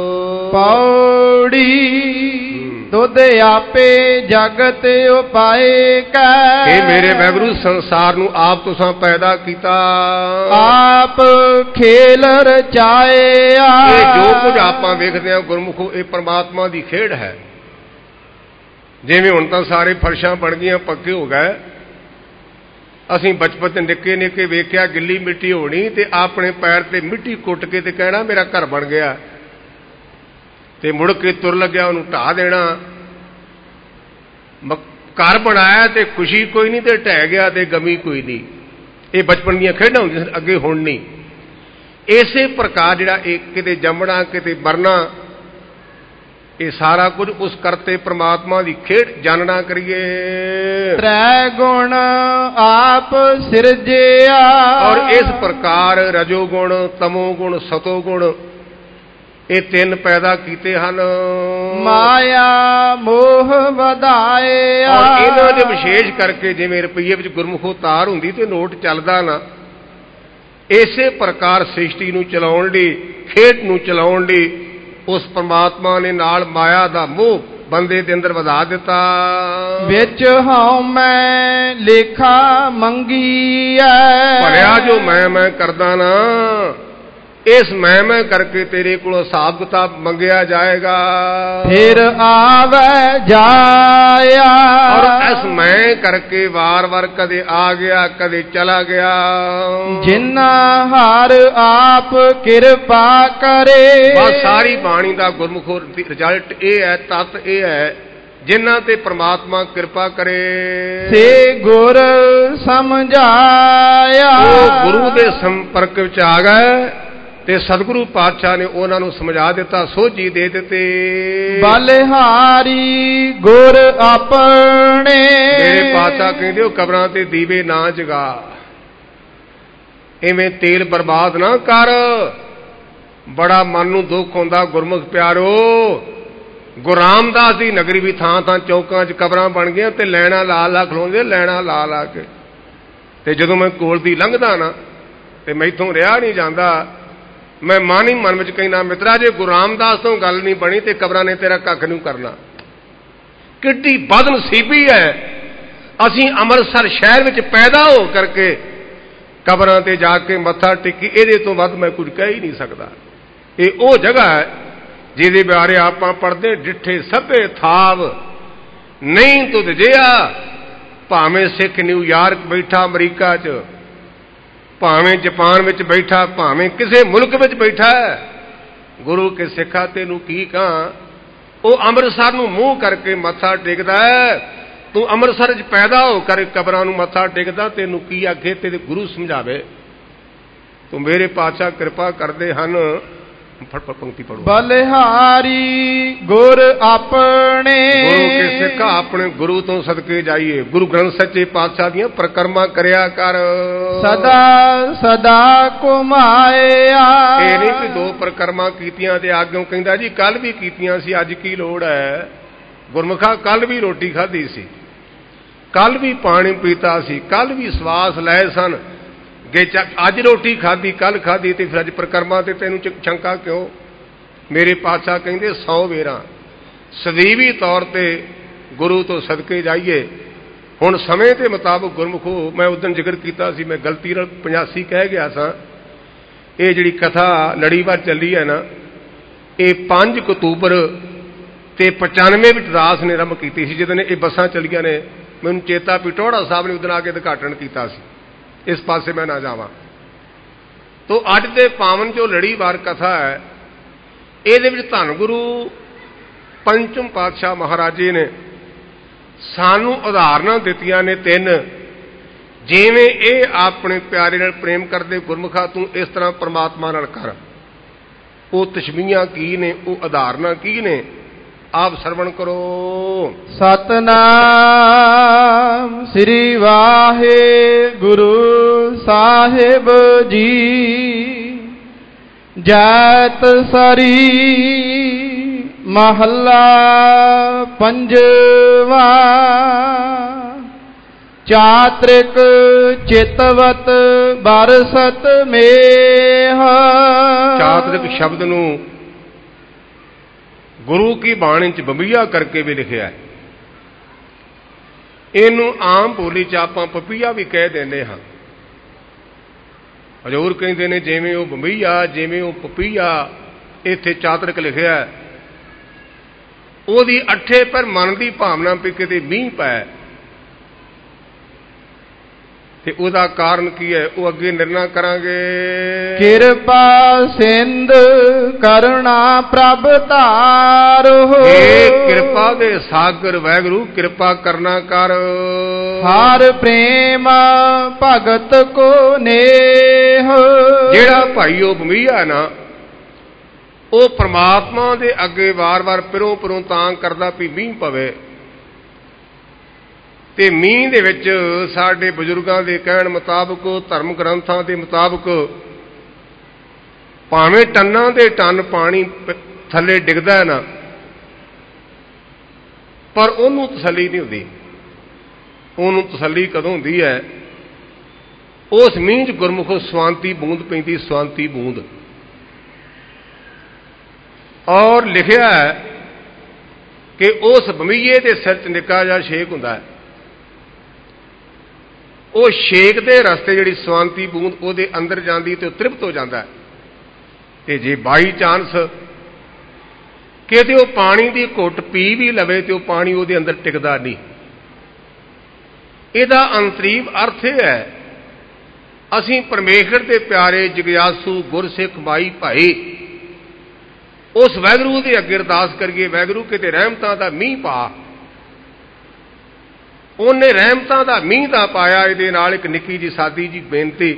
ਪੌੜੀ ਦੁੱਧ ਆਪੇ ਜਗਤ ਉਪਾਏ ਕੈ। ਇਹ ਮੇਰੇ ਵਾਹਿਗੁਰੂ ਸੰਸਾਰ ਨੂੰ ਆਪ ਤੁਸਾਂ ਪੈਦਾ ਕੀਤਾ, ਆਪ ਖੇਲ ਰਚਾਇਆ। ਇਹ ਜੋ ਕੁਝ ਆਪਾਂ ਵੇਖਦੇ ਹਾਂ ਗੁਰਮੁਖੋ, ਇਹ ਪਰਮਾਤਮਾ ਦੀ ਖੇਡ ਹੈ। ਜਿਵੇਂ ਹੁਣ ਤਾਂ ਸਾਰੇ ਫਰਸ਼ਾਂ ਬਣ ਗਈਆਂ, ਪੱਕੇ ਹੋ ਗਏ, ਅਸੀਂ ਬਚਪਨ ਤੇ ਨਿੱਕੇ ਨਿੱਕੇ ਵੇਖਿਆ ਗਿੱਲੀ ਮਿੱਟੀ ਹੋਣੀ ਤੇ ਆਪਣੇ ਪੈਰ ਤੇ ਮਿੱਟੀ ਕੁੱਟ ਕੇ ਤੇ ਕਹਿਣਾ ਮੇਰਾ ਘਰ ਬਣ ਗਿਆ, ਤੇ ਮੁੜ ਕੇ ਤੁਰ ਲੱਗਿਆ ਉਹਨੂੰ ਢਾਹ ਦੇਣਾ। ਘਰ ਬਣਾਇਆ ਤੇ ਖੁਸ਼ੀ ਕੋਈ ਨਹੀਂ ਤੇ ਢਹਿ ਗਿਆ ਤੇ ਗਮੀ ਕੋਈ ਨਹੀਂ। ਇਹ ਬਚਪਨ ਦੀਆਂ ਖੇਡਾਂ ਹੁੰਦੀਆਂ ਸਨ, ਅੱਗੇ ਹੁਣ ਨਹੀਂ। ਇਸੇ ਪ੍ਰਕਾਰ ਜਿਹੜਾ ਇਹ ਕਿਤੇ ਜੰਮਣਾ ਕਿਤੇ ਮਰਨਾ, ਇਹ ਸਾਰਾ ਕੁਝ ਉਸ ਕਰਤੇ ਪ੍ਰਮਾਤਮਾ ਦੀ ਖੇਡ ਜਾਣਨਾ ਕਰੀਏ। ਤ੍ਰੈ ਗੁਣ ਆਪ ਸਿਰਜਿਆ, ਔਰ ਇਸ ਪ੍ਰਕਾਰ ਰਜੋ ਗੁਣ, ਤਮੋ ਗੁਣ, ਸਤੋ ਗੁਣ ਇਹ ਤਿੰਨ ਪੈਦਾ ਕੀਤੇ ਹਨ। ਮਾਇਆ ਮੋਹ ਵਧਾਇਆ, ਔਰ ਇਹਨਾਂ ਦੇ ਵਿਸ਼ੇਸ਼ ਕਰਕੇ ਜਿਵੇਂ ਰੁਪਈਏ ਵਿੱਚ ਗੁਰਮੁਖੋ ਤਾਰ ਹੁੰਦੀ ਤੇ ਨੋਟ ਚੱਲਦਾ ਨਾ, ਇਸੇ ਪ੍ਰਕਾਰ ਸ੍ਰਿਸ਼ਟੀ ਨੂੰ ਚਲਾਉਣ ਲਈ, ਖੇਡ ਨੂੰ ਚਲਾਉਣ ਲਈ ਉਸ ਪਰਮਾਤਮਾ ਨੇ ਨਾਲ ਮਾਇਆ ਦਾ ਮੋਹ ਬੰਦੇ ਦੇ ਅੰਦਰ ਵਧਾ ਦਿੱਤਾ। ਵਿੱਚ ਹਉ ਮੈਂ ਲੇਖਾ ਮੰਗੀ ਐ, ਭਲਿਆ ਜੋ ਮੈਂ ਮੈਂ ਕਰਦਾ ਨਾ, ਇਸ ਮੈਂ ਮੈਂ ਕਰਕੇ ਤੇਰੇ ਕੋਲੋਂ ਹਿਸਾਬ ਕਿਤਾਬ ਮੰਗਿਆ ਜਾਏਗਾ। ਫਿਰ ਆਵੇ ਜਾਇਆ, ਔਰ ਇਸ ਮੈਂ ਕਰਕੇ ਵਾਰ ਵਾਰ ਕਦੇ ਆ ਗਿਆ ਕਦੇ ਚਲਾ ਗਿਆ। ਜਿੰਨਾ ਹਰ ਆਪ ਕਿਰਪਾ ਕਰੇ, ਬਸ ਸਾਰੀ ਬਾਣੀ ਦਾ ਗੁਰਮੁਖੋ ਰਿਜ਼ਲਟ ਇਹ ਹੈ, ਤੱਤ ਇਹ ਹੈ, ਜਿਨ੍ਹਾਂ ਤੇ ਪ੍ਰਮਾਤਮਾ ਕਿਰਪਾ ਕਰੇ ਸੇ ਗੁਰ ਸਮਝਾਇਆ। ਉਹ ਗੁਰੂ ਦੇ ਸੰਪਰਕ ਵਿੱਚ ਆ ਗਏ ਤੇ ਸਤਿਗੁਰੂ ਪਾਤਸ਼ਾਹ ਨੇ ਉਹਨਾਂ ਨੂੰ ਸਮਝਾ ਦਿੱਤਾ, ਸੋਝੀ ਦੇ ਦਿੱਤੇ। ਬਲਿਹਾਰੀ ਗੁਰ ਆਪਣੇ, ਮੇਰੇ ਪਾਤਸ਼ਾਹ ਕਹਿੰਦੇ ਉਹ ਕਬਰਾਂ ਤੇ ਦੀਵੇ ਨਾ ਜਗਾ, ਇਵੇਂ ਤੇਲ ਬਰਬਾਦ ਨਾ ਕਰ। ਬੜਾ ਮਨ ਨੂੰ ਦੁੱਖ ਹੁੰਦਾ ਗੁਰਮੁਖ ਪਿਆਰੋ, ਗੁਰੂ ਰਾਮਦਾਸ ਦੀ ਨਗਰੀ ਵੀ ਥਾਂ ਥਾਂ ਚੌਕਾਂ 'ਚ ਕਬਰਾਂ ਬਣ ਗਈਆਂ ਤੇ ਲੈਣਾ ਲਾ ਲਾ ਖਲੋਂਦੇ, ਲੈਣਾ ਲਾ ਲਾ ਕੇ। ਤੇ ਜਦੋਂ ਮੈਂ ਕੋਲ ਦੀ ਲੰਘਦਾ ਨਾ ਤੇ ਮੈਥੋਂ ਰਿਹਾ ਨਹੀਂ ਜਾਂਦਾ, ਮੈਂ ਮਨ ਹੀ ਮਨ ਵਿੱਚ ਕਹਿੰਦਾ ਮਿੱਤਰਾ ਜੇ ਗੁਰੂ ਰਾਮਦਾਸ ਤੋਂ ਗੱਲ ਨਹੀਂ ਬਣੀ ਤੇ ਕਬਰਾਂ ਨੇ ਤੇਰਾ ਕੱਖ ਨਹੀਂ ਕਰਨਾ। ਕਿੱਡੀ ਬਦਨਸੀਬੀ ਹੈ, ਅਸੀਂ ਅੰਮ੍ਰਿਤਸਰ ਸ਼ਹਿਰ ਵਿੱਚ ਪੈਦਾ ਹੋ ਕਰਕੇ ਕਬਰਾਂ ਤੇ ਜਾ ਕੇ ਮੱਥਾ ਟੇਕੀ, ਇਹਦੇ ਤੋਂ ਵੱਧ ਮੈਂ ਕੁਝ ਕਹਿ ਹੀ ਨਹੀਂ ਸਕਦਾ। ਇਹ ਉਹ ਜਗ੍ਹਾ ਹੈ ਜਿਹਦੇ ਬਾਰੇ ਆਪਾਂ ਪੜ੍ਹਦੇ, ਡਿੱਠੇ ਸਭੇ ਥਾਵ ਨਹੀਂ ਤੁਧ ਜਿਹਾ, ਭਾਵੇਂ ਸਿੱਖ ਨਿਊਯਾਰਕ ਬੈਠਾ ਅਮਰੀਕਾ 'ਚ, ਭਾਵੇਂ ਜਾਪਾਨ ਵਿੱਚ ਬੈਠਾ, ਭਾਵੇਂ ਕਿਸੇ ਮੁਲਕ ਵਿੱਚ ਬੈਠਾ, ਗੁਰੂ ਕੇ ਸਿੱਖਾ ਤੈਨੂੰ ਕੀ ਕਹਾਂ। ਉਹ ਅੰਮ੍ਰਿਤਸਰ ਨੂੰ ਮੂੰਹ ਕਰਕੇ ਮੱਥਾ ਟੇਕਦਾ ਹੈ, ਤੂੰ ਅੰਮ੍ਰਿਤਸਰ 'ਚ ਪੈਦਾ ਹੋ ਕਰ ਕਬਰਾਂ ਨੂੰ ਮੱਥਾ ਟੇਕਦਾ, ਤੈਨੂੰ ਕੀ ਆਖੇ ਤੇ ਗੁਰੂ ਸਮਝਾਵੇ। ਤੂੰ ਮੇਰੇ ਪਾਤਸ਼ਾਹ ਕਿਰਪਾ ਕਰਦੇ ਹਨ। ਪੰਕਤੀ ਪੜੋ। ਬਲਿਹਾਰੀ ਗੁਰ ਆਪਣੇ, ਗੁਰੂ ਕੇ ਸਿੱਖਾ ਆਪਣੇ ਗੁਰੂ ਤੋਂ ਸਦਕੇ ਜਾਈਏ। ਗੁਰੂ ਗ੍ਰੰਥ ਸੱਚੇ ਪਾਤਸ਼ਾਹ ਦੀਆਂ ਪ੍ਰਕਰਮਾਂ ਕਰਿਆ ਕਰ, ਸਦਾ ਸਦਾ ਘੁਮਾਇਆ। ਇਹ ਨਹੀਂ ਕਿ ਦੋ ਪ੍ਰਕਰਮਾਂ ਕੀਤੀਆਂ ਤੇ ਆਗਿਓਂ ਕਹਿੰਦਾ ਜੀ ਕੱਲ ਵੀ ਕੀਤੀਆਂ ਸੀ, ਅੱਜ ਕੀ ਲੋੜ ਹੈ। ਗੁਰਮੁਖਾ ਕੱਲ ਵੀ ਰੋਟੀ ਖਾਧੀ ਸੀ, ਕੱਲ ਵੀ ਪਾਣੀ ਪੀਤਾ ਸੀ, ਕੱਲ ਵੀ ਸਵਾਸ ਲਏ ਸਨ, ਅੱਜ ਰੋਟੀ ਖਾਧੀ ਕੱਲ ਖਾਧੀ ਤੇ ਫਿਰ ਅੱਜ ਪ੍ਰਕਰਮਾਂ ਤੇ ਤੈਨੂੰ ਸ਼ੰਕਾ ਕਿਉਂ। ਮੇਰੇ ਪਾਤਸ਼ਾਹ ਕਹਿੰਦੇ ਸੌ ਵੇਰਾਂ ਸਦੀਵੀ ਤੌਰ ਤੇ ਗੁਰੂ ਤੋਂ ਸਦਕੇ ਜਾਈਏ। ਹੁਣ ਸਮੇਂ ਦੇ ਮੁਤਾਬਕ ਗੁਰਮੁਖੋ, ਮੈਂ ਉਸ ਦਿਨ ਜ਼ਿਕਰ ਕੀਤਾ ਸੀ, ਮੈਂ ਗਲਤੀ ਨਾਲ ਪਚਾਸੀ ਕਹਿ ਗਿਆ ਸਾਂ। ਇਹ ਜਿਹੜੀ ਕਥਾ ਲੜੀਵਾਰ ਚੱਲੀ ਹੈ ਨਾ, ਇਹ ਪੰਜ ਅਕਤੂਬਰ ਤੇ ਪਚਾਨਵੇਂ ਵਿੱਚ ਦਾਸ ਨੇ ਆਰੰਭ ਕੀਤੀ ਸੀ, ਜਦੋਂ ਇਹ ਬੱਸਾਂ ਚੱਲੀਆਂ ਨੇ। ਮੈਨੂੰ ਚੇਤਾ ਵੀ ਟੋੜਾ ਸਾਹਿਬ ਨੇ ਉਸ ਦਿਨ ਆ ਕੇ ਉਦਘਾਟਨ ਕੀਤਾ ਸੀ, ਇਸ ਪਾਸੇ ਮੈਂ ਨਾ ਜਾਵਾਂ। ਤੋ ਅੱਜ ਦੇ ਪਾਵਨ ਜੋ ਲੜੀਵਾਰ ਕਥਾ ਹੈ, ਇਹਦੇ ਵਿੱਚ ਧੰਨ ਗੁਰੂ ਪੰਚਮ ਪਾਤਸ਼ਾਹ ਮਹਾਰਾਜੇ ਨੇ ਸਾਨੂੰ ਉਦਾਹਰਨਾਂ ਦਿੱਤੀਆਂ ਨੇ ਤਿੰਨ। ਜਿਵੇਂ ਇਹ ਆਪਣੇ ਪਿਆਰੇ ਨਾਲ ਪ੍ਰੇਮ ਕਰਦੇ ਗੁਰਮੁਖਾ, ਤੂੰ ਇਸ ਤਰ੍ਹਾਂ ਪਰਮਾਤਮਾ ਨਾਲ ਕਰ। ਉਹ ਤਸ਼ਬੀਹਾਂ ਕੀ ਨੇ, ਉਹ ਉਦਾਹਰਨਾਂ ਕੀ ਨੇ, ਆਪ ਸਰਵਣ ਕਰੋ। ਸਤਨਾਮ ਸ੍ਰੀ ਵਾਹਿਗੁਰੂ ਸਾਹਿਬ ਜੀ। ਜੈਤ ਸਰੀ ਮਹੱਲਾ ਪੰਜਵਾ। ਚਾਤ੍ਰਿਕ ਚਿਤਵਤ ਬਰਸਤ ਮੇਹ। ਚਾਤ੍ਰਿਕ ਸ਼ਬਦ ਨੂੰ ਗੁਰੂ ਕੀ ਬਾਣੀ ਚ ਬੰਬੀਆ ਕਰਕੇ ਵੀ ਲਿਖਿਆ ਹੈ। ਇਹਨੂੰ ਆਮ ਬੋਲੀ ਚ ਆਪਾਂ ਪਪੀਆ ਵੀ ਕਹਿ ਦਿੰਦੇ ਹਾਂ। ਹਜ਼ੂਰ ਕਹਿੰਦੇ ਨੇ ਜਿਵੇਂ ਉਹ ਬੰਬੀਆ, ਜਿਵੇਂ ਉਹ ਪਪੀਆ, ਇੱਥੇ ਚਾਤ੍ਰਿਕ ਲਿਖਿਆ। ਉਹਦੀ ਅੱਠੇ ਪਰ ਮਨ ਦੀ ਭਾਵਨਾ ਵੀ ਕਿਤੇ ਮੀਂਹ ਪੈ ਤੇ ਉਹਦਾ ਕਾਰਨ ਕੀ ਹੈ ਉਹ ਅੱਗੇ ਨਿਰਣਾ ਕਰਾਂਗੇ। ਕਿਰਪਾ ਸਿੰਧ ਕਰੁਣਾ ਪ੍ਰਭ ਧਾਰੋ, ਏ ਕਿਰਪਾ ਦੇ ਸਾਗਰ ਵਾਹਿਗੁਰੂ ਕਿਰਪਾ ਕਰਨਾ ਕਰ। ਹਰ ਪ੍ਰੇਮ ਭਗਤ ਕੋ ਨੇਹ, ਜਿਹੜਾ ਭਾਈ ਉਹ ਬਮੀਆ ਨਾ ਉਹ ਪ੍ਰਮਾਤਮਾ ਦੇ ਅੱਗੇ ਵਾਰ-ਵਾਰ ਪਿਰੋਂ ਪਿਰੋਂ ਤਾਂ ਕਰਦਾ ਵੀ ਮੀਂਹ ਪਵੇ। ਤੇ ਮੀਂਹ ਦੇ ਵਿੱਚ ਸਾਡੇ ਬਜ਼ੁਰਗਾਂ ਦੇ ਕਹਿਣ ਮੁਤਾਬਕ, ਧਰਮ ਗ੍ਰੰਥਾਂ ਦੇ ਮੁਤਾਬਕ, ਭਾਵੇਂ ਟੰਨਾਂ ਦੇ ਟਨ ਪਾਣੀ ਥੱਲੇ ਡਿੱਗਦਾ ਨਾ, ਪਰ ਉਹਨੂੰ ਤਸੱਲੀ ਨਹੀਂ ਹੁੰਦੀ। ਉਹਨੂੰ ਤਸੱਲੀ ਕਦੋਂ ਹੁੰਦੀ ਹੈ? ਉਸ ਮੀਂਹ 'ਚ ਗੁਰਮੁਖ ਸਵਾਂਤੀ ਬੂੰਦ ਪੈਂਦੀ, ਸਵਾਂਤੀ ਬੂੰਦ। ਔਰ ਲਿਖਿਆ ਹੈ ਕਿ ਉਸ ਬਮੀਏ ਦੇ ਸਿਰ 'ਚ ਨਿੱਕਾ ਜਿਹਾ ਛੇਕ ਹੁੰਦਾ ਹੈ। ਉਹ ਛੇਕ ਦੇ ਰਸਤੇ ਜਿਹੜੀ ਸਵਾਂਤੀ ਬੂੰਦ ਉਹਦੇ ਅੰਦਰ ਜਾਂਦੀ ਤੇ ਉਹ ਤ੍ਰਿਪਤ ਹੋ ਜਾਂਦਾ। ਤੇ ਜੇ ਬਾਈ ਚਾਂਸ ਕਿਤੇ ਉਹ ਪਾਣੀ ਦੀ ਘੁੱਟ ਪੀ ਵੀ ਲਵੇ ਤੇ ਉਹ ਪਾਣੀ ਉਹਦੇ ਅੰਦਰ ਟਿਕਦਾ ਨਹੀਂ। ਇਹਦਾ ਅੰਤਰੀਵ ਅਰਥ ਇਹ ਹੈ, ਅਸੀਂ ਪਰਮੇਸ਼ਰ ਦੇ ਪਿਆਰੇ ਜਗਿਆਸੂ ਗੁਰਸਿੱਖ ਮਾਈ ਭਾਈ ਉਸ ਵਾਹਿਗੁਰੂ ਦੇ ਅੱਗੇ ਅਰਦਾਸ ਕਰੀਏ, ਵਾਹਿਗੁਰੂ ਕਿਤੇ ਰਹਿਮਤਾਂ ਦਾ ਮੀਂਹ ਪਾ। ਉਹਨੇ ਰਹਿਮਤਾਂ ਦਾ ਮੀਂਹ ਤਾਂ ਪਾਇਆ। ਇਹਦੇ ਨਾਲ ਇੱਕ ਨਿੱਕੀ ਜੀ ਸਾਦੀ ਜੀ ਬੇਨਤੀ,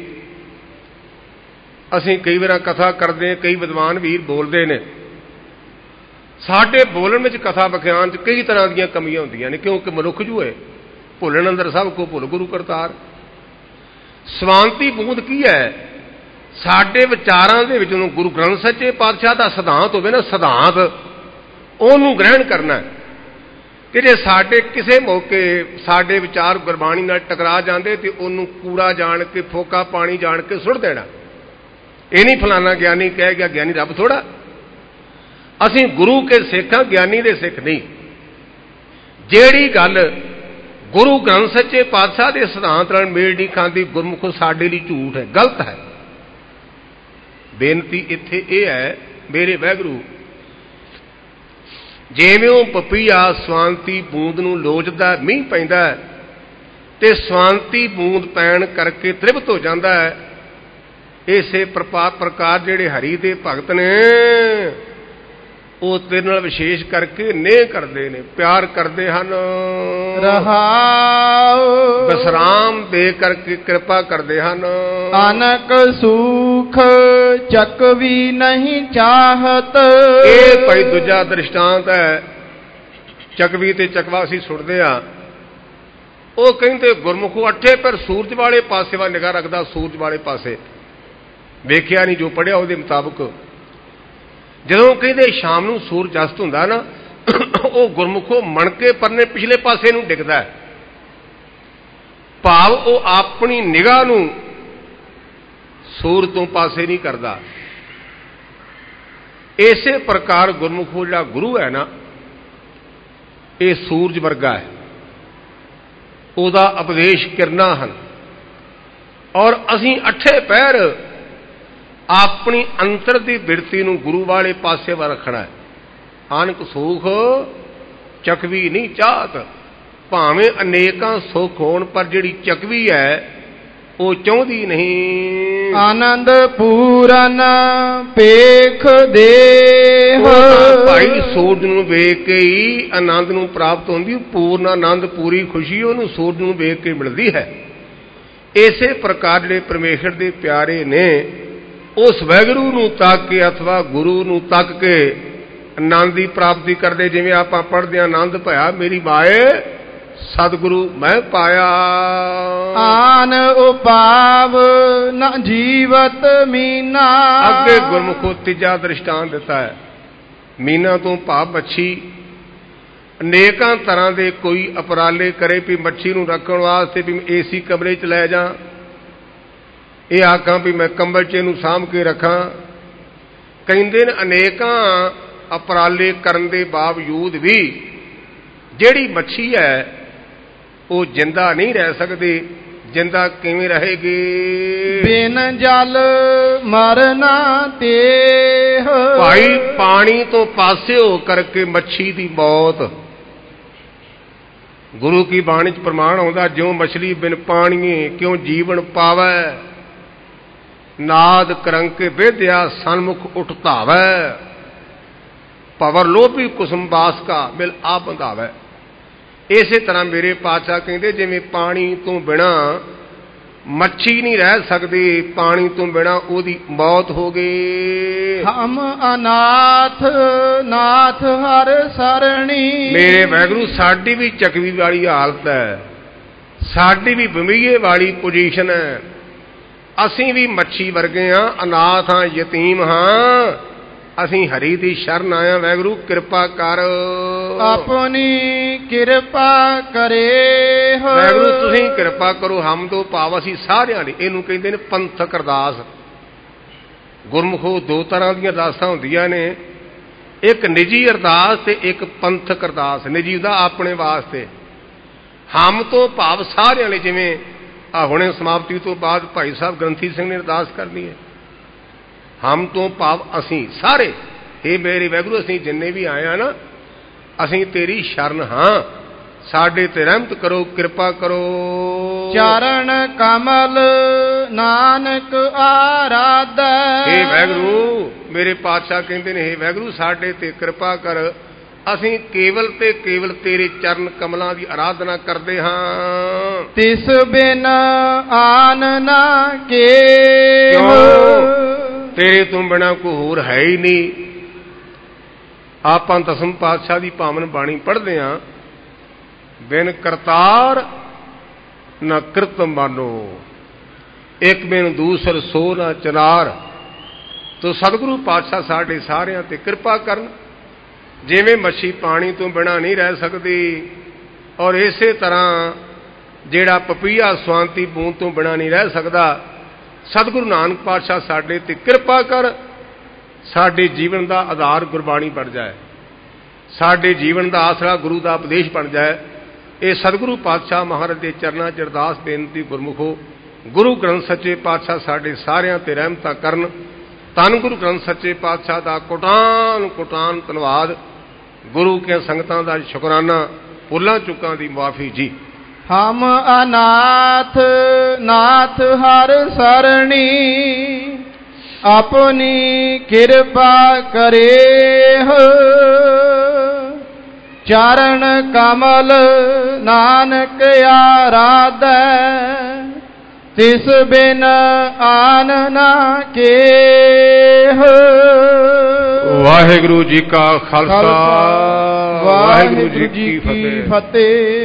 ਅਸੀਂ ਕਈ ਵਾਰ ਕਥਾ ਕਰਦੇ ਹਾਂ, ਕਈ ਵਿਦਵਾਨ ਵੀਰ ਬੋਲਦੇ ਨੇ, ਸਾਡੇ ਬੋਲਣ ਵਿੱਚ ਕਥਾ ਵਿਖਿਆਨ 'ਚ ਕਈ ਤਰ੍ਹਾਂ ਦੀਆਂ ਕਮੀਆਂ ਹੁੰਦੀਆਂ ਨੇ, ਕਿਉਂਕਿ ਮਨੁੱਖ ਜੋ ਹੈ ਭੁੱਲਣ ਅੰਦਰ ਸਭ ਕੋ ਭੁੱਲ ਗੁਰੂ ਕਰਤਾਰ। ਸਵਾਂਤੀ ਬੂੰਦ ਕੀ ਹੈ? ਸਾਡੇ ਵਿਚਾਰਾਂ ਦੇ ਵਿੱਚ ਉਹਨੂੰ ਗੁਰੂ ਗ੍ਰੰਥ ਸੱਚੇ ਪਾਤਸ਼ਾਹ ਦਾ ਸਿਧਾਂਤ ਹੋਵੇ ਨਾ, ਸਿਧਾਂਤ ਉਹਨੂੰ ਗ੍ਰਹਿਣ ਕਰਨਾ। ਕਿ ਜੇ ਸਾਡੇ ਕਿਸੇ ਮੌਕੇ ਸਾਡੇ ਵਿਚਾਰ ਗੁਰਬਾਣੀ ਨਾਲ ਟਕਰਾ ਜਾਂਦੇ ਤੇ ਉਹਨੂੰ ਕੂੜਾ ਜਾਣ ਕੇ, ਫੋਕਾ ਪਾਣੀ ਜਾਣ ਕੇ ਸੁੱਟ ਦੇਣਾ। ਇਹ ਨਹੀਂ ਫਲਾਣਾ ਗਿਆਨੀ ਕਹਿ ਗਿਆ, ਗਿਆਨੀ ਰੱਬ ਥੋੜਾ। ਅਸੀਂ ਗੁਰੂ ਕੇ ਸਿੱਖ ਹਾਂ, ਗਿਆਨੀ ਦੇ ਸਿੱਖ ਨਹੀਂ। ਜਿਹੜੀ ਗੱਲ ਗੁਰੂ ਗ੍ਰੰਥ ਸੱਚੇ ਪਾਤਸ਼ਾਹ ਦੇ ਸਿਧਾਂਤ ਨਾਲ ਮੇਲ ਨਹੀਂ ਖਾਂਦੀ, ਗੁਰਮੁਖੋ ਸਾਡੇ ਲਈ ਝੂਠ ਹੈ, ਗਲਤ ਹੈ। ਬੇਨਤੀ ਇੱਥੇ ਇਹ ਹੈ, ਮੇਰੇ ਵਾਹਿਗੁਰੂ, ਜਿਵੇਂ ਉਹ ਪਪੀਆ ਸਵਾਂਤੀ ਬੂੰਦ ਨੂੰ ਲੋਚਦਾ, ਮੀਂਹ ਪੈਂਦਾ ਤੇ ਸਵਾਂਤੀ ਬੂੰਦ ਪੈਣ ਕਰਕੇ ਤ੍ਰਿਪਤ ਹੋ ਜਾਂਦਾ ਹੈ, ਇਸੇ ਪ੍ਰਕਾਰ ਜਿਹੜੇ ਹਰੀ ਦੇ ਭਗਤ ਨੇ ਉਹ ਤੇਰੇ ਨਾਲ ਵਿਸ਼ੇਸ਼ ਕਰਕੇ ਨੇਹ ਕਰਦੇ ਨੇ, ਪਿਆਰ ਕਰਦੇ ਹਨ। ਰਹਾਉ ਵਿਸਰਾਮ ਦੇ ਕਰਕੇ ਕਿਰਪਾ ਕਰਦੇ ਹਨ। ਅਨਕ ਸੁਖ ਚੱਕ ਵੀ ਨਹੀਂ ਚਾਹਤ। ਇਹ ਭਾਈ ਦੂਜਾ ਦ੍ਰਿਸ਼ਟਾਂਤ ਹੈ। ਚੱਕਵੀ ਤੇ ਚਕਵਾ ਅਸੀਂ ਸੁਣਦੇ ਆ। ਉਹ ਕਹਿੰਦੇ ਗੁਰਮੁਖੋ ਅੱਠੇ ਪਰ ਸੂਰਜ ਵਾਲੇ ਪਾਸੇ ਵੱਲ ਨਿਗਾਹ ਰੱਖਦਾ, ਸੂਰਜ ਵਾਲੇ ਪਾਸੇ ਵੇਖਿਆ ਨਹੀਂ, ਜੋ ਪੜਿਆ ਉਹਦੇ ਮੁਤਾਬਕ। ਜਦੋਂ ਕਹਿੰਦੇ ਸ਼ਾਮ ਨੂੰ ਸੂਰਜ ਅਸਤ ਹੁੰਦਾ ਨਾ, ਉਹ ਗੁਰਮੁਖੋ ਮਣਕੇ ਪਰਨੇ ਪਿਛਲੇ ਪਾਸੇ ਨੂੰ ਡਿੱਗਦਾ, ਭਾਵ ਉਹ ਆਪਣੀ ਨਿਗਾਹ ਨੂੰ ਸੂਰਜ ਤੋਂ ਪਾਸੇ ਨਹੀਂ ਕਰਦਾ। ਇਸੇ ਪ੍ਰਕਾਰ ਗੁਰਮੁਖੋ ਜਿਹੜਾ ਗੁਰੂ ਹੈ ਨਾ, ਇਹ ਸੂਰਜ ਵਰਗਾ ਹੈ। ਉਹਦਾ ਉਪਦੇਸ਼ ਕਿਰਨਾਂ ਹਨ। ਔਰ ਅਸੀਂ ਅੱਠੇ ਪਹਿਰ ਆਪਣੀ ਅੰਤਰ ਦੀ ਬਿਰਤੀ ਨੂੰ ਗੁਰੂ ਵਾਲੇ ਪਾਸੇ ਵੱਲ ਰੱਖਣਾ ਹੈ। ਆਨਕ ਸੁਖ ਚਕਵੀ ਨਹੀਂ ਚਾਹਤ। ਭਾਵੇਂ ਅਨੇਕਾਂ ਸੁੱਖ ਹੋਣ, ਪਰ ਜਿਹੜੀ ਚਕਵੀ ਹੈ ਉਹ ਚਾਹੁੰਦੀ ਨਹੀਂ। ਆਨੰਦ ਪੂਰਨ ਪੇਖ ਦੇਹ। ਭਾਈ ਸੂਰਜ ਨੂੰ ਵੇਖ ਕੇ ਹੀ ਆਨੰਦ ਨੂੰ ਪ੍ਰਾਪਤ ਹੁੰਦੀ। ਪੂਰਨ ਆਨੰਦ, ਪੂਰੀ ਖੁਸ਼ੀ ਉਹਨੂੰ ਸੂਰਜ ਨੂੰ ਵੇਖ ਕੇ ਮਿਲਦੀ ਹੈ। ਇਸੇ ਪ੍ਰਕਾਰ ਜਿਹੜੇ ਪਰਮੇਸ਼ਰ ਦੇ ਪਿਆਰੇ ਨੇ, ਉਸ ਵਾਹਿਗੁਰੂ ਨੂੰ ਤੱਕ ਕੇ ਅਥਵਾ ਗੁਰੂ ਨੂੰ ਤੱਕ ਕੇ ਆਨੰਦ ਦੀ ਪ੍ਰਾਪਤੀ ਕਰਦੇ। ਜਿਵੇਂ ਆਪਾਂ ਪੜ੍ਹਦੇ ਹਾਂ, ਆਨੰਦ ਭਇਆ ਮੇਰੀ ਮਾਏ ਸਤਿਗੁਰੂ ਮੈਂ ਪਾਇਆ। ਆਨ ਉਪਾਵ ਨ ਜੀਵਤ ਮੀਨਾ। ਅੱਗੇ ਗੁਰਮੁਖੋ ਤੀਜਾ ਦ੍ਰਿਸ਼ਟਾਂਤ ਦਿੱਤਾ ਹੈ। ਮੀਨਾ ਤੋਂ ਭਾਵ ਮੱਛੀ। ਅਨੇਕਾਂ ਤਰ੍ਹਾਂ ਦੇ ਕੋਈ ਉਪਰਾਲੇ ਕਰੇ ਵੀ ਮੱਛੀ ਨੂੰ ਰੱਖਣ ਵਾਸਤੇ ਵੀ ਏਸੀ ਕਮਰੇ 'ਚ ਲੈ ਜਾ, ਇਹ ਆਖਾਂ ਵੀ ਮੈਂ ਕੰਬਲ 'ਚ ਇਹਨੂੰ ਸਾਂਭ ਕੇ ਰੱਖਾਂ। ਕਹਿੰਦੇ ਨੇ ਅਨੇਕਾਂ ਉਪਰਾਲੇ ਕਰਨ ਦੇ ਬਾਵਜੂਦ ਵੀ ਜਿਹੜੀ ਮੱਛੀ ਹੈ ਉਹ ਜਿੰਦਾ ਨਹੀਂ ਰਹਿ ਸਕਦੀ। ਜਿੰਦਾ ਕਿਵੇਂ ਰਹੇਗੀ? ਬਿਨ ਜਲ ਮਰਨਾ ਤੇਹ। ਭਾਈ ਪਾਣੀ ਤੋਂ ਪਾਸੇ ਹੋ ਕਰਕੇ ਮੱਛੀ ਦੀ ਮੌਤ। ਗੁਰੂ ਕੀ ਬਾਣੀ 'ਚ ਪ੍ਰਮਾਣ ਆਉਂਦਾ, ਜਿਉਂ ਮਛਲੀ ਬਿਨ ਪਾਣੀਏ ਕਿਉਂ ਜੀਵਨ ਪਾਵੈ, ਨਾਦ ਕਰੰਕੇ ਵਿਦਿਆ ਸਨਮੁਖ ਉਠ ਧਾਵੈ, ਪਵਰ ਲੋਭੀ ਕੁਸਮ ਬਾਸ ਕਾ ਮਿਲ ਆ ਬੰਧਾਵੈ। ਇਸੇ ਤਰ੍ਹਾਂ ਮੇਰੇ ਪਾਤਸ਼ਾਹ ਕਹਿੰਦੇ ਜਿਵੇਂ ਪਾਣੀ ਤੋਂ ਬਿਨਾ ਮੱਛੀ ਨਹੀਂ ਰਹਿ ਸਕਦੀ, ਪਾਣੀ ਤੋਂ ਬਿਨਾ ਉਹਦੀ ਮੌਤ ਹੋ ਗਈ। ਹਮ ਅਨਾਥ ਨਾਥ ਹਰ ਸਰਣੀ, ਮੇਰੇ ਵਾਹਿਗੁਰੂ ਸਾਡੀ ਵੀ ਚੱਕਵੀ ਵਾਲੀ ਹਾਲਤ ਹੈ, ਸਾਡੀ ਵੀ ਬਮੀਏ ਵਾਲੀ ਪੋਜੀਸ਼ਨ ਹੈ। ਅਸੀਂ ਵੀ ਮੱਛੀ ਵਰਗੇ ਹਾਂ, ਅਨਾਥ ਹਾਂ, ਯਤੀਮ ਹਾਂ। ਅਸੀਂ ਹਰੀ ਦੀ ਸ਼ਰਨ ਆਇਆ, ਵਾਹਿਗੁਰੂ ਕਿਰਪਾ ਕਰ। ਆਪਣੀ ਕਿਰਪਾ ਕਰੇ, ਵਾਹਿਗੁਰੂ ਤੁਸੀਂ ਕਿਰਪਾ ਕਰੋ। ਹਮ ਤੋਂ ਭਾਵ ਅਸੀਂ ਸਾਰਿਆਂ ਲਈ। ਇਹਨੂੰ ਕਹਿੰਦੇ ਨੇ ਪੰਥਕ ਅਰਦਾਸ। ਗੁਰਮੁਖੋ ਦੋ ਤਰ੍ਹਾਂ ਦੀਆਂ ਅਰਦਾਸਾਂ ਹੁੰਦੀਆਂ ਨੇ, ਇੱਕ ਨਿੱਜੀ ਅਰਦਾਸ ਤੇ ਇੱਕ ਪੰਥਕ ਅਰਦਾਸ। ਨਿੱਜੀ ਦਾ ਆਪਣੇ ਵਾਸਤੇ, ਹਮ ਤੋਂ ਭਾਵ ਸਾਰਿਆਂ ਲਈ। ਜਿਵੇਂ ਆ ਹੁਣੇ ਸਮਾਪਤੀ ਤੋਂ ਬਾਅਦ ਭਾਈ ਸਾਹਿਬ ਗ੍ਰੰਥੀ ਸਿੰਘ ਨੇ ਅਰਦਾਸ ਕਰਨੀ ਹੈ। ਹਮ ਤੋਂ ਭਾਵ ਅਸੀਂ ਸਾਰੇ। ਇਹ ਮੇਰੇ ਵਾਹਿਗੁਰੂ ਅਸੀਂ ਜਿੰਨੇ ਵੀ ਆਏ ਆ ਨਾ, ਅਸੀਂ ਤੇਰੀ ਸ਼ਰਨ ਹਾਂ, ਸਾਡੇ ਤੇ ਰਹਿਮਤ ਕਰੋ, ਕਿਰਪਾ ਕਰੋ। ਚਰਨ ਕਮਲ ਨਾਨਕ ਆਰਾਧੈ। ਇਹ ਵਾਹਿਗੁਰੂ ਮੇਰੇ ਪਾਤਸ਼ਾਹ ਕਹਿੰਦੇ ਨੇ, ਇਹ ਵਾਹਿਗੁਰੂ ਸਾਡੇ ਤੇ ਕਿਰਪਾ ਕਰ, ਅਸੀਂ ਕੇਵਲ ਤੇ ਕੇਵਲ ਤੇਰੇ ਚਰਨ ਕਮਲਾਂ ਦੀ ਆਰਾਧਨਾ ਕਰਦੇ ਹਾਂ। ਤਿਸ ਬਿਨ ਆਨ ਨਾ ਕੇ, ਤੇਰੇ ਤੋਂ ਬਿਨਾ ਕੋਈ ਹੋਰ ਹੈ ਹੀ ਨਹੀਂ। ਆਪਾਂ ਦਸਮ ਪਾਤਸ਼ਾਹ ਦੀ ਪਾਵਨ ਬਾਣੀ ਪੜ੍ਹਦੇ ਹਾਂ, ਬਿਨ ਕਰਤਾਰ ਨਾ ਕਿਰਤ ਮਾਨੋ, ਇੱਕ ਬਿਨ ਦੂਸਰ ਸੋ ਨਾ ਚਨਾਰ। ਤੋ ਸਤਿਗੁਰੂ ਪਾਤਸ਼ਾਹ ਸਾਡੇ ਸਾਰਿਆਂ ਤੇ ਕਿਰਪਾ ਕਰਨ। ਜਿਵੇਂ ਮੱਛੀ ਪਾਣੀ ਤੋਂ ਬਿਨਾ ਨਹੀਂ ਰਹਿ ਸਕਦੀ, ਔਰ ਇਸੇ ਤਰ੍ਹਾਂ ਜਿਹੜਾ ਪਪੀਹਾ ਸਵਾਂਤੀ ਬੂੰਦ ਤੋਂ ਬਿਨਾ ਨਹੀਂ ਰਹਿ ਸਕਦਾ, ਸਤਿਗੁਰੂ ਨਾਨਕ ਪਾਤਸ਼ਾਹ ਸਾਡੇ ਤੇ ਕਿਰਪਾ ਕਰ। ਸਾਡੇ ਜੀਵਨ ਦਾ ਆਧਾਰ ਗੁਰਬਾਣੀ ਬਣ ਜਾਏ, ਸਾਡੇ ਜੀਵਨ ਦਾ ਆਸਰਾ ਗੁਰੂ ਦਾ ਉਪਦੇਸ਼ ਬਣ ਜਾਏ। ਇਹ ਸਤਿਗੁਰੂ ਪਾਤਸ਼ਾਹ ਮਹਾਰਾਜ ਦੇ ਚਰਨਾਂ 'ਚ ਅਰਦਾਸ ਬੇਨਤੀ। ਗੁਰਮੁਖੋ ਗੁਰੂ ਗ੍ਰੰਥ ਸੱਚੇ ਪਾਤਸ਼ਾਹ ਸਾਡੇ ਸਾਰਿਆਂ ਤੇ ਰਹਿਮਤਾਂ ਕਰਨ। ਧੰਨ ਗੁਰੂ ਗ੍ਰੰਥ ਸੱਚੇ ਪਾਤਸ਼ਾਹ ਦਾ ਕੋਟਾਨ ਕੋਟਾਨ ਧੰਨਵਾਦ। ਗੁਰੂ ਕੇ ਸੰਗਤਾਂ ਦਾ ਸ਼ੁਕਰਾਨਾ, ਭੁੱਲਾਂ ਚੁੱਕਾਂ ਦੀ ਮੁਆਫੀ ਜੀ। ਹਮ ਅਨਾਥ ਨਾਥ ਹਰ ਸਰਣੀ, ਆਪਣੀ ਕਿਰਪਾ ਕਰੇ। ਚਰਨ ਕਮਲ ਨਾਨਕ ਆਰਾਧੈ, ਤਿਸ ਬਿਨ ਆਨ ਨਾ ਕੇ। ਵਾਹਿਗੁਰੂ ਜੀ ਕਾ ਖਾਲਸਾ, ਵਾਹਿਗੁਰੂ ਜੀ ਕੀ ਫਤਿਹ।